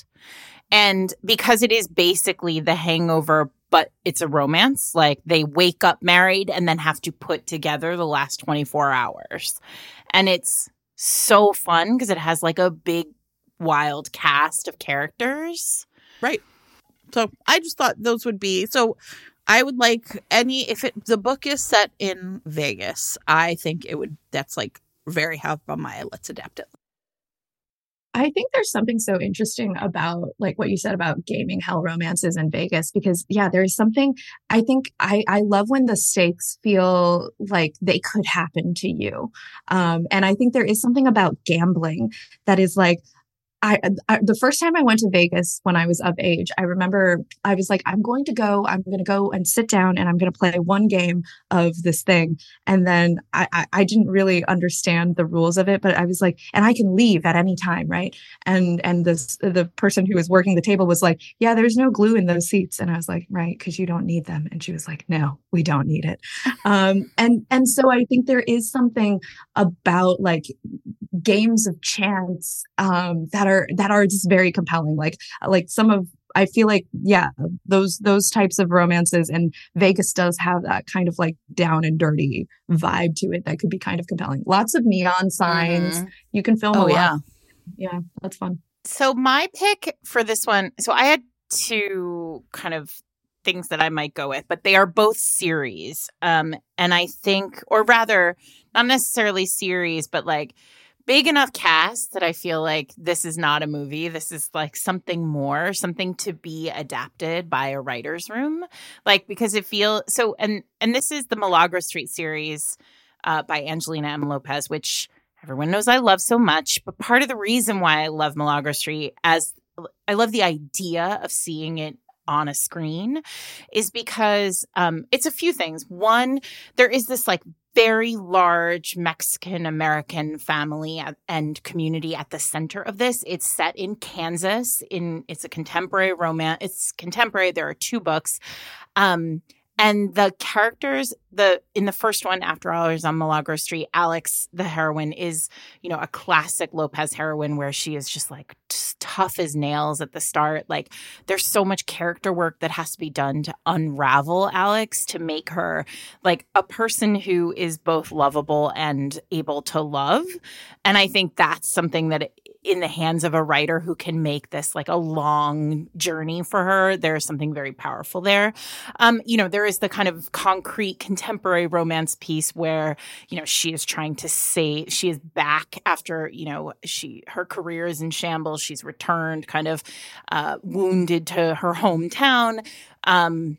And because it is basically The Hangover, but it's a romance, like they wake up married and then have to put together the last twenty-four hours. And it's so fun because it has like a big wild cast of characters. Right. So I just thought those would be, so I would like any, if it, the book is set in Vegas, I think it would, that's like very high up on my let's adapt it. I think there's something so interesting about like what you said about gaming hell romances in Vegas, because yeah, there's something I think I, I love when the stakes feel like they could happen to you. Um, and I think there is something about gambling that is like, I, I, the first time I went to Vegas when I was of age, I remember I was like, I'm going to go, I'm going to go and sit down and I'm going to play one game of this thing. And then I, I, I didn't really understand the rules of it, but I was like, and I can leave at any time. Right. And, and this, the person who was working the table was like, yeah, there's no glue in those seats. And I was like, right. Cause you don't need them. And she was like, no, we don't need it. um, and, and so I think there is something about like games of chance, um, that are, that are just very compelling. Like, like some of, I feel like, yeah, those, those types of romances, and Vegas does have that kind of like down and dirty vibe to it that could be kind of compelling. Lots of neon signs. Mm-hmm. You can film. Oh, a lot. yeah. Yeah. That's fun. So my pick for this one, so I had two kind of things that I might go with, but they are both series. Um, and I think, or rather, not necessarily series, but like big enough cast that I feel like this is not a movie. This is like something more, something to be adapted by a writer's room. Like, because it feels so, and, and this is the Milagro Street series uh, by Angelina M. Lopez, which everyone knows I love so much. But part of the reason why I love Milagro Street, as I love the idea of seeing it on a screen, is because um, it's a few things. One, there is this like very large Mexican American family and community at the center of this. It's set in Kansas. In it's a contemporary romance. It's contemporary. There are two books. Um, And the characters, the in the first one, After Hours on Milagro Street, Alex, the heroine, is, you know, a classic Lopez heroine where she is just like just tough as nails at the start. Like there's so much character work that has to be done to unravel Alex to make her like a person who is both lovable and able to love. And I think that's something that it, in the hands of a writer who can make this like a long journey for her, there's something very powerful there. Um, you know, there is the kind of concrete contemporary romance piece where, you know, she is trying to say she is back after, you know, she, her career is in shambles. She's returned kind of uh, wounded to her hometown. Um,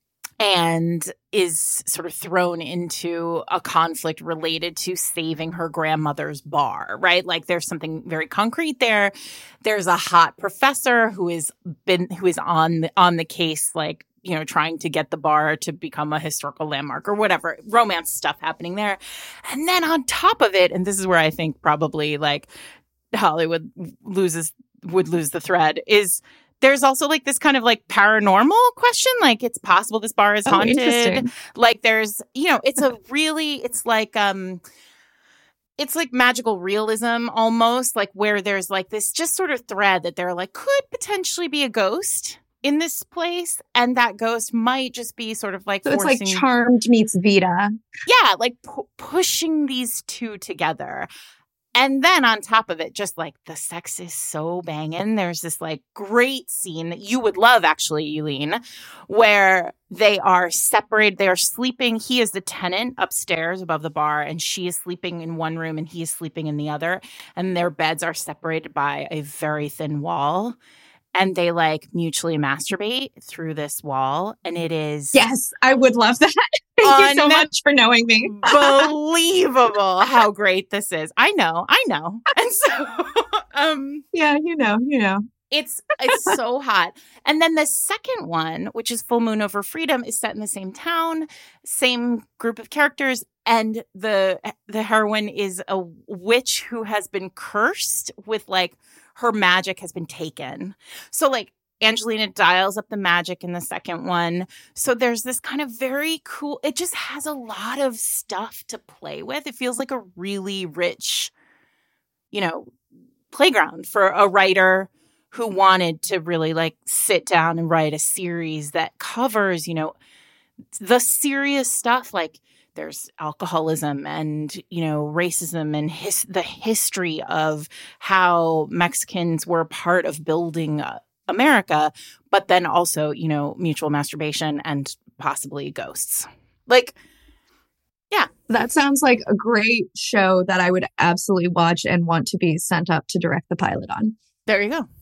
and is sort of thrown into a conflict related to saving her grandmother's bar, right? Like there's something very concrete there. There's a hot professor who is been who is on the, on the case, like, you know, trying to get the bar to become a historical landmark or whatever, romance stuff happening there. And then on top of it, and this is where I think probably like Hollywood loses would lose the thread, is there's also like this kind of like paranormal question. Like it's possible this bar is haunted. Oh, like there's, you know, it's a really, it's like, um, it's like magical realism almost, like where there's like this just sort of thread that there like could potentially be a ghost in this place. And that ghost might just be sort of like, so forcing, it's like Charmed meets Vita. Yeah. Like pu- pushing these two together. And then on top of it, just like the sex is so banging. There's this like great scene that you would love, actually, Eileen, where they are separated. They are sleeping. He is the tenant upstairs above the bar, and she is sleeping in one room and he is sleeping in the other. And their beds are separated by a very thin wall. And they like mutually masturbate through this wall. And it is. Yes, I would love that. Thank you so much for knowing me. Unbelievable how great this is. I know, I know. And so, um, yeah, you know, you know, it's it's so hot. And then the second one, which is Full Moon Over Freedom, is set in the same town, same group of characters, and the the heroine is a witch who has been cursed with like her magic has been taken. So like Angelina dials up the magic in the second one. So there's this kind of very cool, it just has a lot of stuff to play with. It feels like a really rich, you know, playground for a writer who wanted to really like sit down and write a series that covers, you know, the serious stuff. Like there's alcoholism and, you know, racism and his, the history of how Mexicans were part of building a, America, but then also, you know, mutual masturbation and possibly ghosts. Like, yeah. That sounds like a great show that I would absolutely watch and want to be sent up to direct the pilot on. There you go.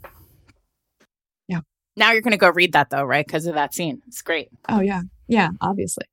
Yeah. Now you're going to go read that though, right? Because of that scene. It's great. Oh, yeah. Yeah, obviously.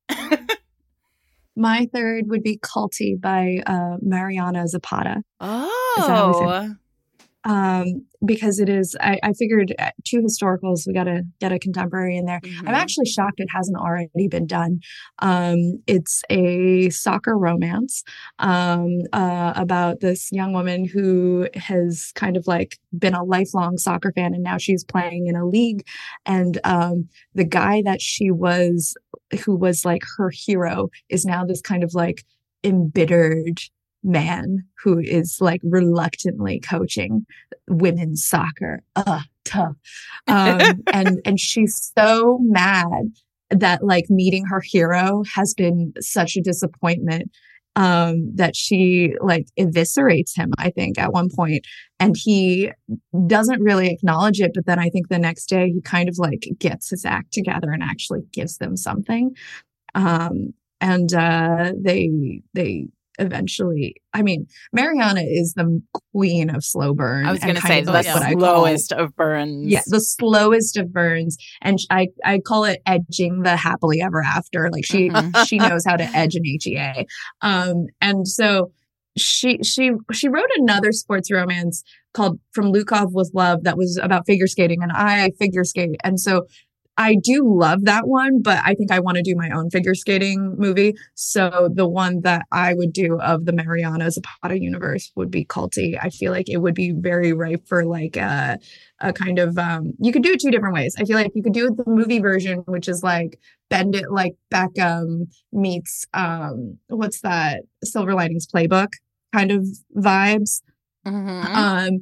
My third would be Culty by uh, Mariana Zapata. Oh. um, because it is, I, I figured uh, two historicals, we got to get a contemporary in there. Mhm. I'm actually shocked it hasn't already been done. Um, it's a soccer romance um, uh, about this young woman who has kind of like been a lifelong soccer fan, and now she's playing in a league. And um, the guy that she was, who was like her hero, is now this kind of like embittered man who is like reluctantly coaching women's soccer. Ugh, tough. Um, and and she's so mad that like meeting her hero has been such a disappointment um, that she like eviscerates him, I think, at one point. And he doesn't really acknowledge it. But then I think the next day he kind of like gets his act together and actually gives them something. Um, and uh, they they eventually, I mean, Mariana is the queen of slow burn. I was going to and say kind of the like what I call- slowest of burns. Yeah, the slowest of burns. And sh- I, I call it edging the happily ever after. Like she Mhm. she knows how to edge an H E A. Um, and so she she she wrote another sports romance called From Lukov with Love that was about figure skating, and I figure skate. And so I do love that one, but I think I want to do my own figure skating movie. So the one that I would do of the Mariana Zapata universe would be Culty. I feel like it would be very ripe for like a, a kind of, um, you could do it two different ways. I feel like you could do it the movie version, which is like bend it like Beckham meets, um, what's that? Silver Linings Playbook kind of vibes. Mhm. Um,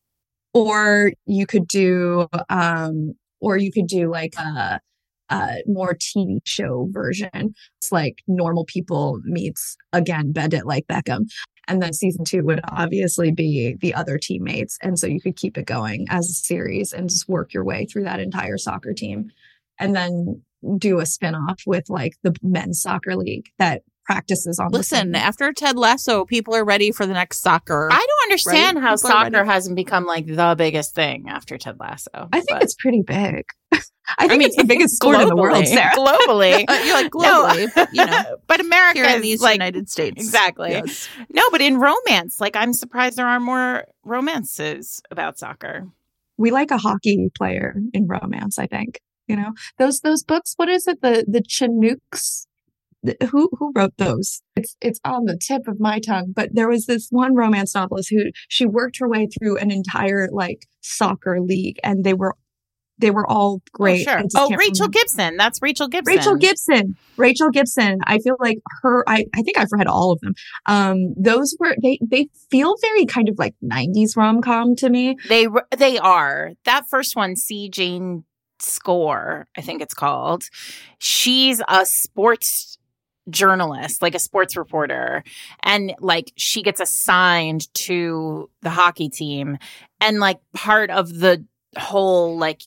or you could do, um, or you could do like a, a more T V show version. It's like Normal People meets, again, Bend It Like Beckham. And then season two would obviously be the other teammates. And so you could keep it going as a series and just work your way through that entire soccer team. And then do a spinoff with like the men's soccer league that practices on Listen, the same. after Ted Lasso, people are ready for the next soccer. I don't understand Right? how People are soccer ready. hasn't become like the biggest thing after Ted Lasso. I think but- it's pretty big. I think mean, it's the biggest sport in the world, globally- Sarah. Globally. You're like No. globally, but, you know, but America here in is these like United States. exactly. Yes. No, but in romance, like I'm surprised there aren't more romances about soccer. We like a hockey player in romance, I think. You know, those those books, what is it? The the Chinooks? The- Who who wrote those? It's it's on the tip of my tongue. But there was this one romance novelist who she worked her way through an entire like soccer league, and they were they were all great. Oh, I sure. just Oh, can't Rachel remember. Gibson. That's Rachel Gibson. Rachel Gibson. Rachel Gibson. I feel like her. I, I think I've read all of them. Um, those were they. They feel very kind of like nineties rom com to me. They they are. That first one, C. Jane Score, I think it's called. She's a sports journalist, like a sports reporter, and like she gets assigned to the hockey team, and like part of the whole like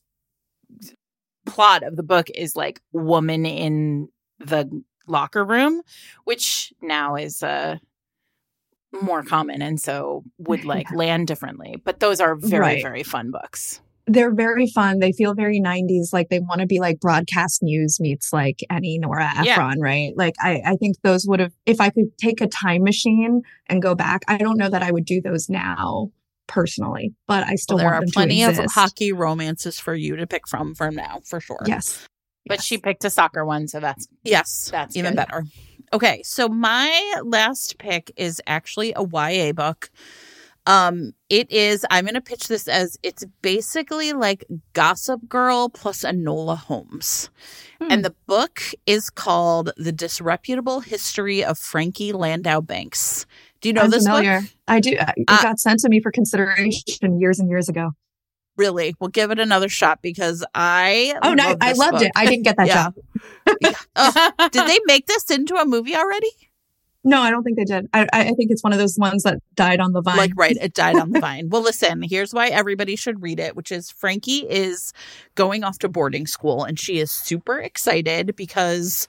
plot of the book is like woman in the locker room, which now is uh more common and so would like land differently. But those are very, Right. very fun books. They're very fun. They feel very nineties. Like they want to be like broadcast news meets like Annie Nora Ephron, Yeah. right? Like I, I think those would have, if I could take a time machine and go back, I don't know that I would do those now personally, but I still Well, there want are them plenty to of exist. hockey romances for you to pick from from now, for sure. Yes. But Yes. she picked a soccer one, so that's Yes, That's even good. better. Okay, so my last pick is actually a Y A book. Um, it is, I'm going to pitch this as it's basically like Gossip Girl plus Enola Holmes. Hmm. And the book is called The Disreputable History of Frankie Landau Banks. Do you know I'm this familiar. book? I do. It Uh, got sent to me for consideration years and years ago. Really? Well, give it another shot because I Oh, no, love I this loved book. it. I didn't get that Yeah. job. Ugh, did they make this into a movie already? No, I don't think they did. I, I I think it's one of those ones that died on the vine. Like, right, it died on the vine. Well, listen, here's why everybody should read it, which is Frankie is going off to boarding school and she is super excited because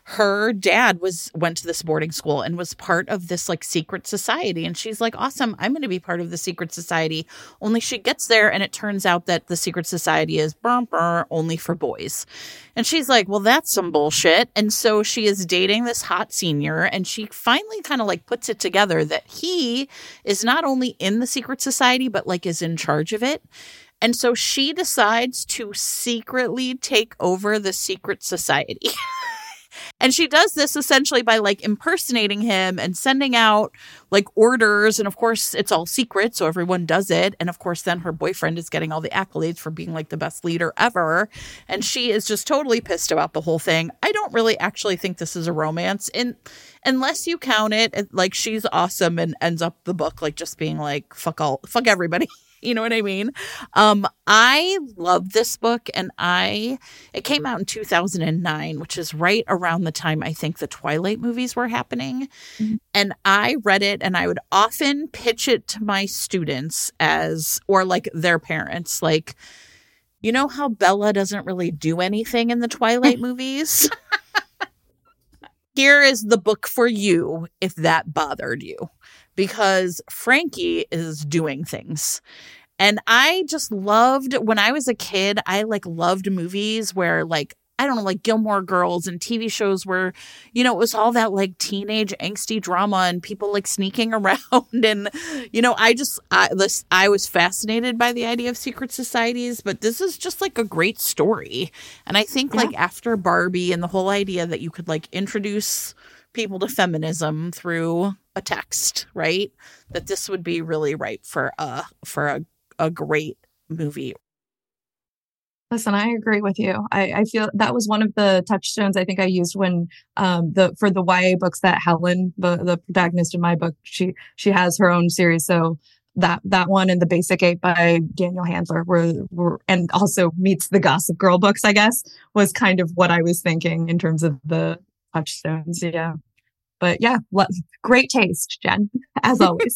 her dad was went to this boarding school and was part of this like secret society. And she's like, awesome, I'm going to be part of the secret society. Only she gets there and it turns out that the secret society is burr, burr, only for boys. And she's like, well, that's some bullshit. And so she is dating this hot senior, and she finally kind of like puts it together that he is not only in the secret society, but like is in charge of it. And so she decides to secretly take over the secret society. And she does this essentially by like impersonating him and sending out like orders. And of course, it's all secret, so everyone does it. And of course, then her boyfriend is getting all the accolades for being like the best leader ever. And she is just totally pissed about the whole thing. I don't really actually think this is a romance. And unless you count it, like she's awesome and ends up the book like just being like, fuck all, fuck everybody. You know what I mean? Um, I love this book, and I, it came out in two thousand nine, which is right around the time I think the Twilight movies were happening. Mm-hmm. And I read it, and I would often pitch it to my students as, or like their parents, like, you know how Bella doesn't really do anything in the Twilight movies? Here is the book for you if that bothered you. Because Frankie is doing things. And I just loved, when I was a kid, I like loved movies where like, I don't know, like Gilmore Girls and T V shows where, you know, it was all that like teenage angsty drama and people like sneaking around. And, you know, I just, I, this, I was fascinated by the idea of secret societies, but this is just like a great story. And I think yeah. like after Barbie and the whole idea that you could like introduce people to feminism through a text, right? That this would be really ripe for a for a, a great movie. Listen, I agree with you. I, I feel that was one of the touchstones I think I used when um the for the Y A books that Helen, the, the protagonist in my book, she she has her own series. So that that one and the Basic Eight by Daniel Handler were, were and also meets the Gossip Girl books, I guess, was kind of what I was thinking in terms of the touchstones. Yeah. But yeah, lo- great taste, Jen, as always.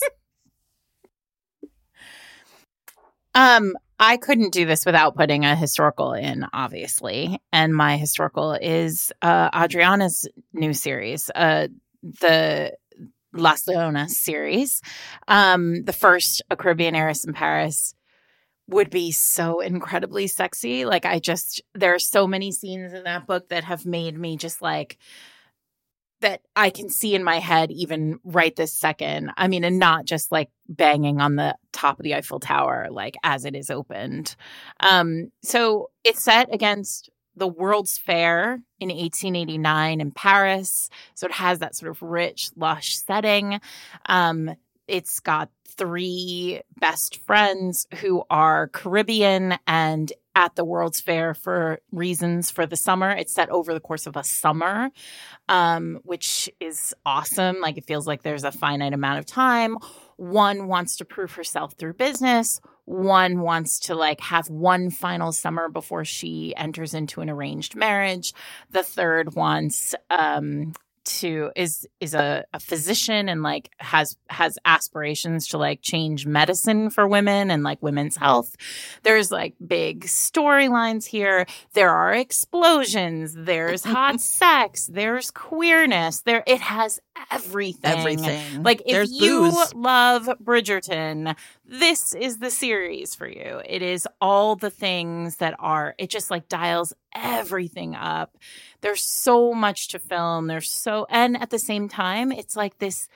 um, I couldn't do this without putting a historical in, obviously. And my historical is uh, Adriana's new series, uh, the Las Leonas series. Um, the first, A Caribbean Heiress in Paris, would be so incredibly sexy. Like, I just, there are so many scenes in that book that have made me just like, that I can see in my head even right this second. I mean, and not just like banging on the top of the Eiffel Tower, like as it is opened. Um, so it's set against the World's Fair in eighteen eighty-nine in Paris. So it has that sort of rich, lush setting. Um, it's got three best friends who are Caribbean and at the World's Fair for reasons for the summer. It's set over the course of a summer, um, which is awesome. Like, it feels like there's a finite amount of time. One wants to prove herself through business. One wants to like have one final summer before she enters into an arranged marriage. The third wants um, to is is a, a physician and like has has aspirations to like change medicine for women and like women's health. There's like big storylines here. There are explosions. There's hot sex. There's queerness. There it has everything. Everything. Like, if There's you booze. love Bridgerton, this is the series for you. It is all the things that are, it just like dials everything up. There's so much to film. There's so, and at the same time, it's like this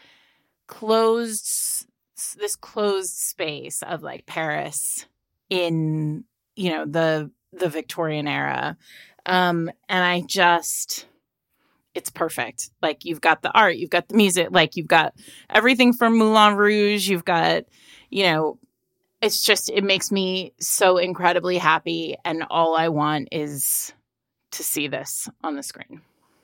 closed, this closed space of like Paris in, you know, the, the Victorian era. Um, and I just, it's perfect. Like, you've got the art, you've got the music, like you've got everything from Moulin Rouge. You've got, you know, it's just, it makes me so incredibly happy. And all I want is to see this on the screen.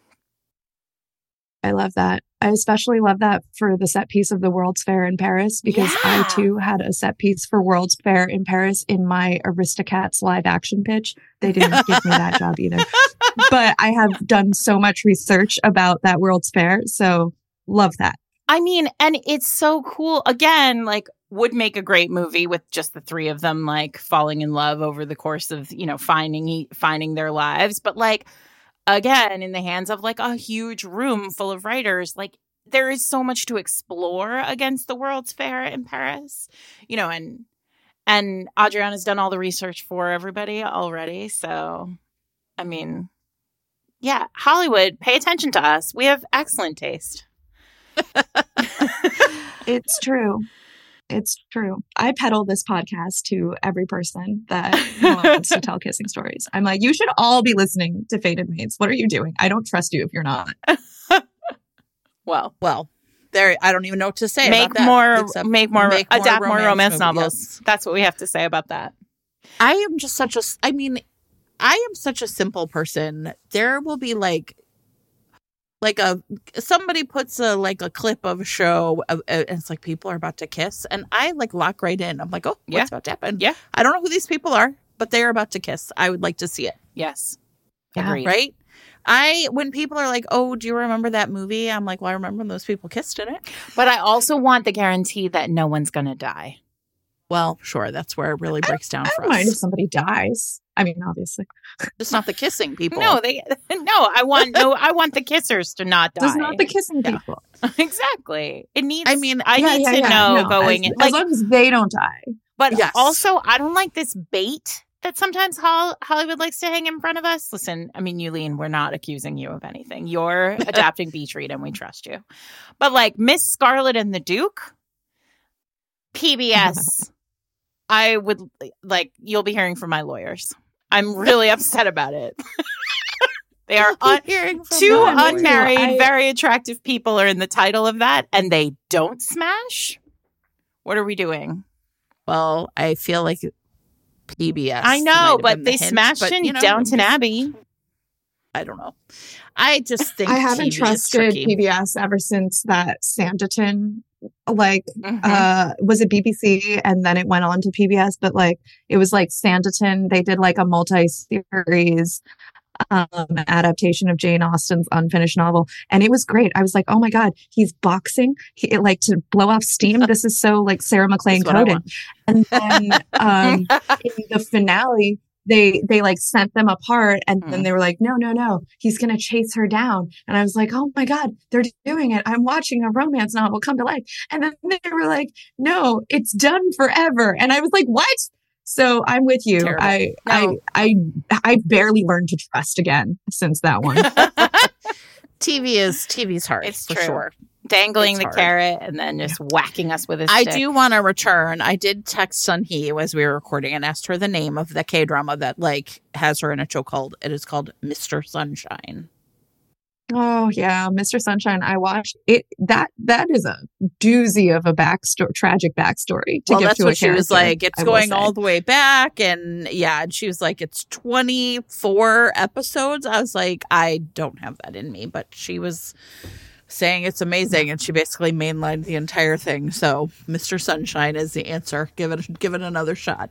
I love that. I especially love that for the set piece of the World's Fair in Paris, because Yeah. I too had a set piece for World's Fair in Paris in my Aristocats live action pitch. They didn't give me that job either. But I have done so much research about that World's Fair. So love that. I mean, and it's so cool. Again, like, would make a great movie with just the three of them, like, falling in love over the course of, you know, finding finding their lives. But like, again, in the hands of like a huge room full of writers, like there is so much to explore against the World's Fair in Paris, you know, and and Adriana's done all the research for everybody already. So, I mean, yeah, Hollywood, pay attention to us. We have excellent taste. It's true. It's true. I peddle this podcast to every person that wants to tell kissing stories. I'm like, you should all be listening to Fated Mates. What are you doing? I don't trust you if you're not. Well, well, there. I don't even know what to say. Make about that, more, except make more, make adapt more romance, romance movies, novels. yes. That's what we have to say about that. I am just such a. I mean, I am such a simple person. There will be like. Like a somebody puts a like a clip of a show of, uh, and it's like people are about to kiss and I like lock right in. I'm like, oh, what's yeah. about to happen? Yeah, I don't know who these people are, but they are about to kiss. I would like to see it. Yes, yeah. Agreed. Right. I when people are like, oh, do you remember that movie? I'm like, well, I remember when those people kissed in it. But I also want the guarantee that no one's gonna die. Well, sure, that's where it really breaks down I for don't mind if us. somebody dies. I mean, obviously, Just not the kissing people. No, they no. I want no. I want the kissers to not die. just not the kissing Yeah. people. Exactly. It needs. I mean, I Yeah, need yeah, to yeah. know No, going as, in. as Like, long as they don't die. but Yes. also, I don't like this bait that sometimes Hol- Hollywood likes to hang in front of us. Listen, I mean, Yulene, we're not accusing you of anything. You're adapting Beach Read, and we trust you. But like Miss Scarlet and the Duke, P B S. I would like. You'll be hearing from my lawyers. I'm really upset about it. They are un- hearing from two my lawyers. unmarried, I- very attractive people are in the title of that, and they don't smash. What are we doing? Well, I feel like P B S. I might know, have but been the they hint, smashed but, in you know, Downton Abbey. I don't know. I just think I haven't T V is trusted tricky. P B S ever since that Sanditon, like, Mhm. uh, was it B B C and then it went on to P B S, but like, it was like Sanditon. They did like a multi-series um, adaptation of Jane Austen's unfinished novel. And it was great. I was like, oh my God, he's boxing. He, it, like to blow off steam. This is so like Sarah McLean That's what I coded. And then um, in the finale, they they like sent them apart and then Hmm. they were like, no, no, no, he's going to chase her down. And I was like, oh my God, they're doing it. I'm watching a romance novel come to life. And then they were like, no, it's done forever. And I was like, what? So I'm with you. Terrible. I, No. I, I, I barely learned to trust again since that one. T V is T V's hard. It's for true. sure. Dangling It's the hard. carrot and then just whacking us with a I stick. do want to return. I did text Sunhee as we were recording and asked her the name of the K drama that like has her in a chokehold. It is called Mister Sunshine. Oh yeah, Mister Sunshine. I watched it. That that is a doozy of a backstory, tragic backstory. To Well, give that's to what a she was character, like. It's I will going say. all the way back, and yeah, and she was like, it's twenty-four episodes. I was like, I don't have that in me, but she was saying it's amazing, and she basically mainlined the entire thing. So, Mister Sunshine is the answer. Give it, give it another shot.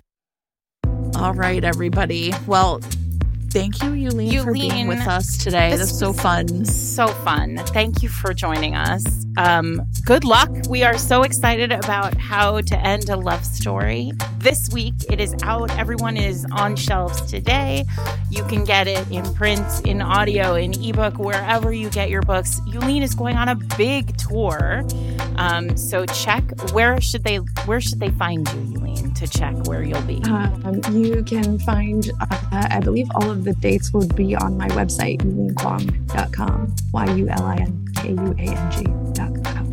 All right, everybody. Well, thank you, Yulene, for being Yulene, with us today. this That's so was fun. So fun. Thank you for joining us. Um, good luck. We are so excited about how to end a love story. This week it is out. Everyone is on shelves today. You can get it in print, in audio, in ebook, wherever you get your books. Yulene is going on a big tour. Um, so check where should they where should they find you, Yulene, to check where you'll be. Um, you can find, uh, I believe all of the dates will be on my website, yulin kwong dot com, Y U L I N K U A N G dot com.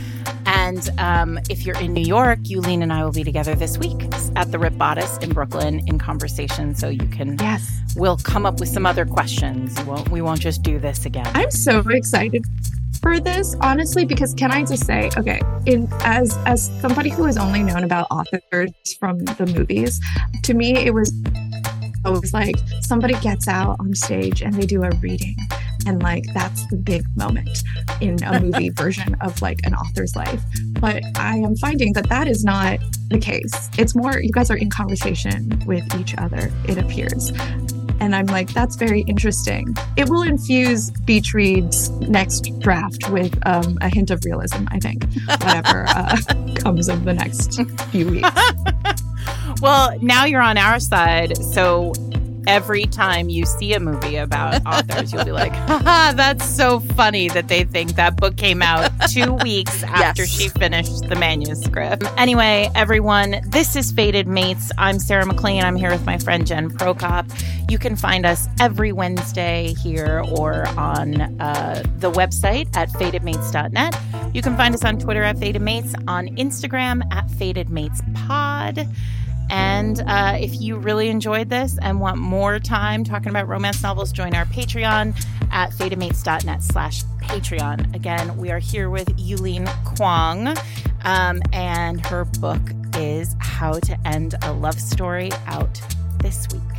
And um, if you're in New York, Yulene and I will be together this week at the Rip Bodice in Brooklyn in conversation. So you can, Yes. we'll come up with some other questions. We won't, we won't just do this again. I'm so excited for this, honestly, because can I just say, okay, in as as somebody who has only known about authors from the movies, to me it was always like somebody gets out on stage and they do a reading, and like that's the big moment in a movie version of like an author's life. But I am finding that that is not the case. It's more you guys are in conversation with each other, it appears. And I'm like, that's very interesting. It will infuse Beach Read's next draft with um, a hint of realism, I think, whatever uh, comes of the next few weeks. Well, now you're on our side. So every time you see a movie about authors, you'll be like, haha, that's so funny that they think that book came out two weeks after Yes. she finished the manuscript. Anyway, everyone, this is Fated Mates. I'm Sarah McLean. I'm here with my friend Jen Prokop. You can find us every Wednesday here or on uh, the website at fated mates dot net. You can find us on Twitter at Fated Mates, on Instagram at Fated Mates Pod. And uh, if you really enjoyed this and want more time talking about romance novels, join our Patreon at fated mates dot net slash Patreon. Again, we are here with Yulin Kwong, um, and her book is How to End a Love Story, out this week.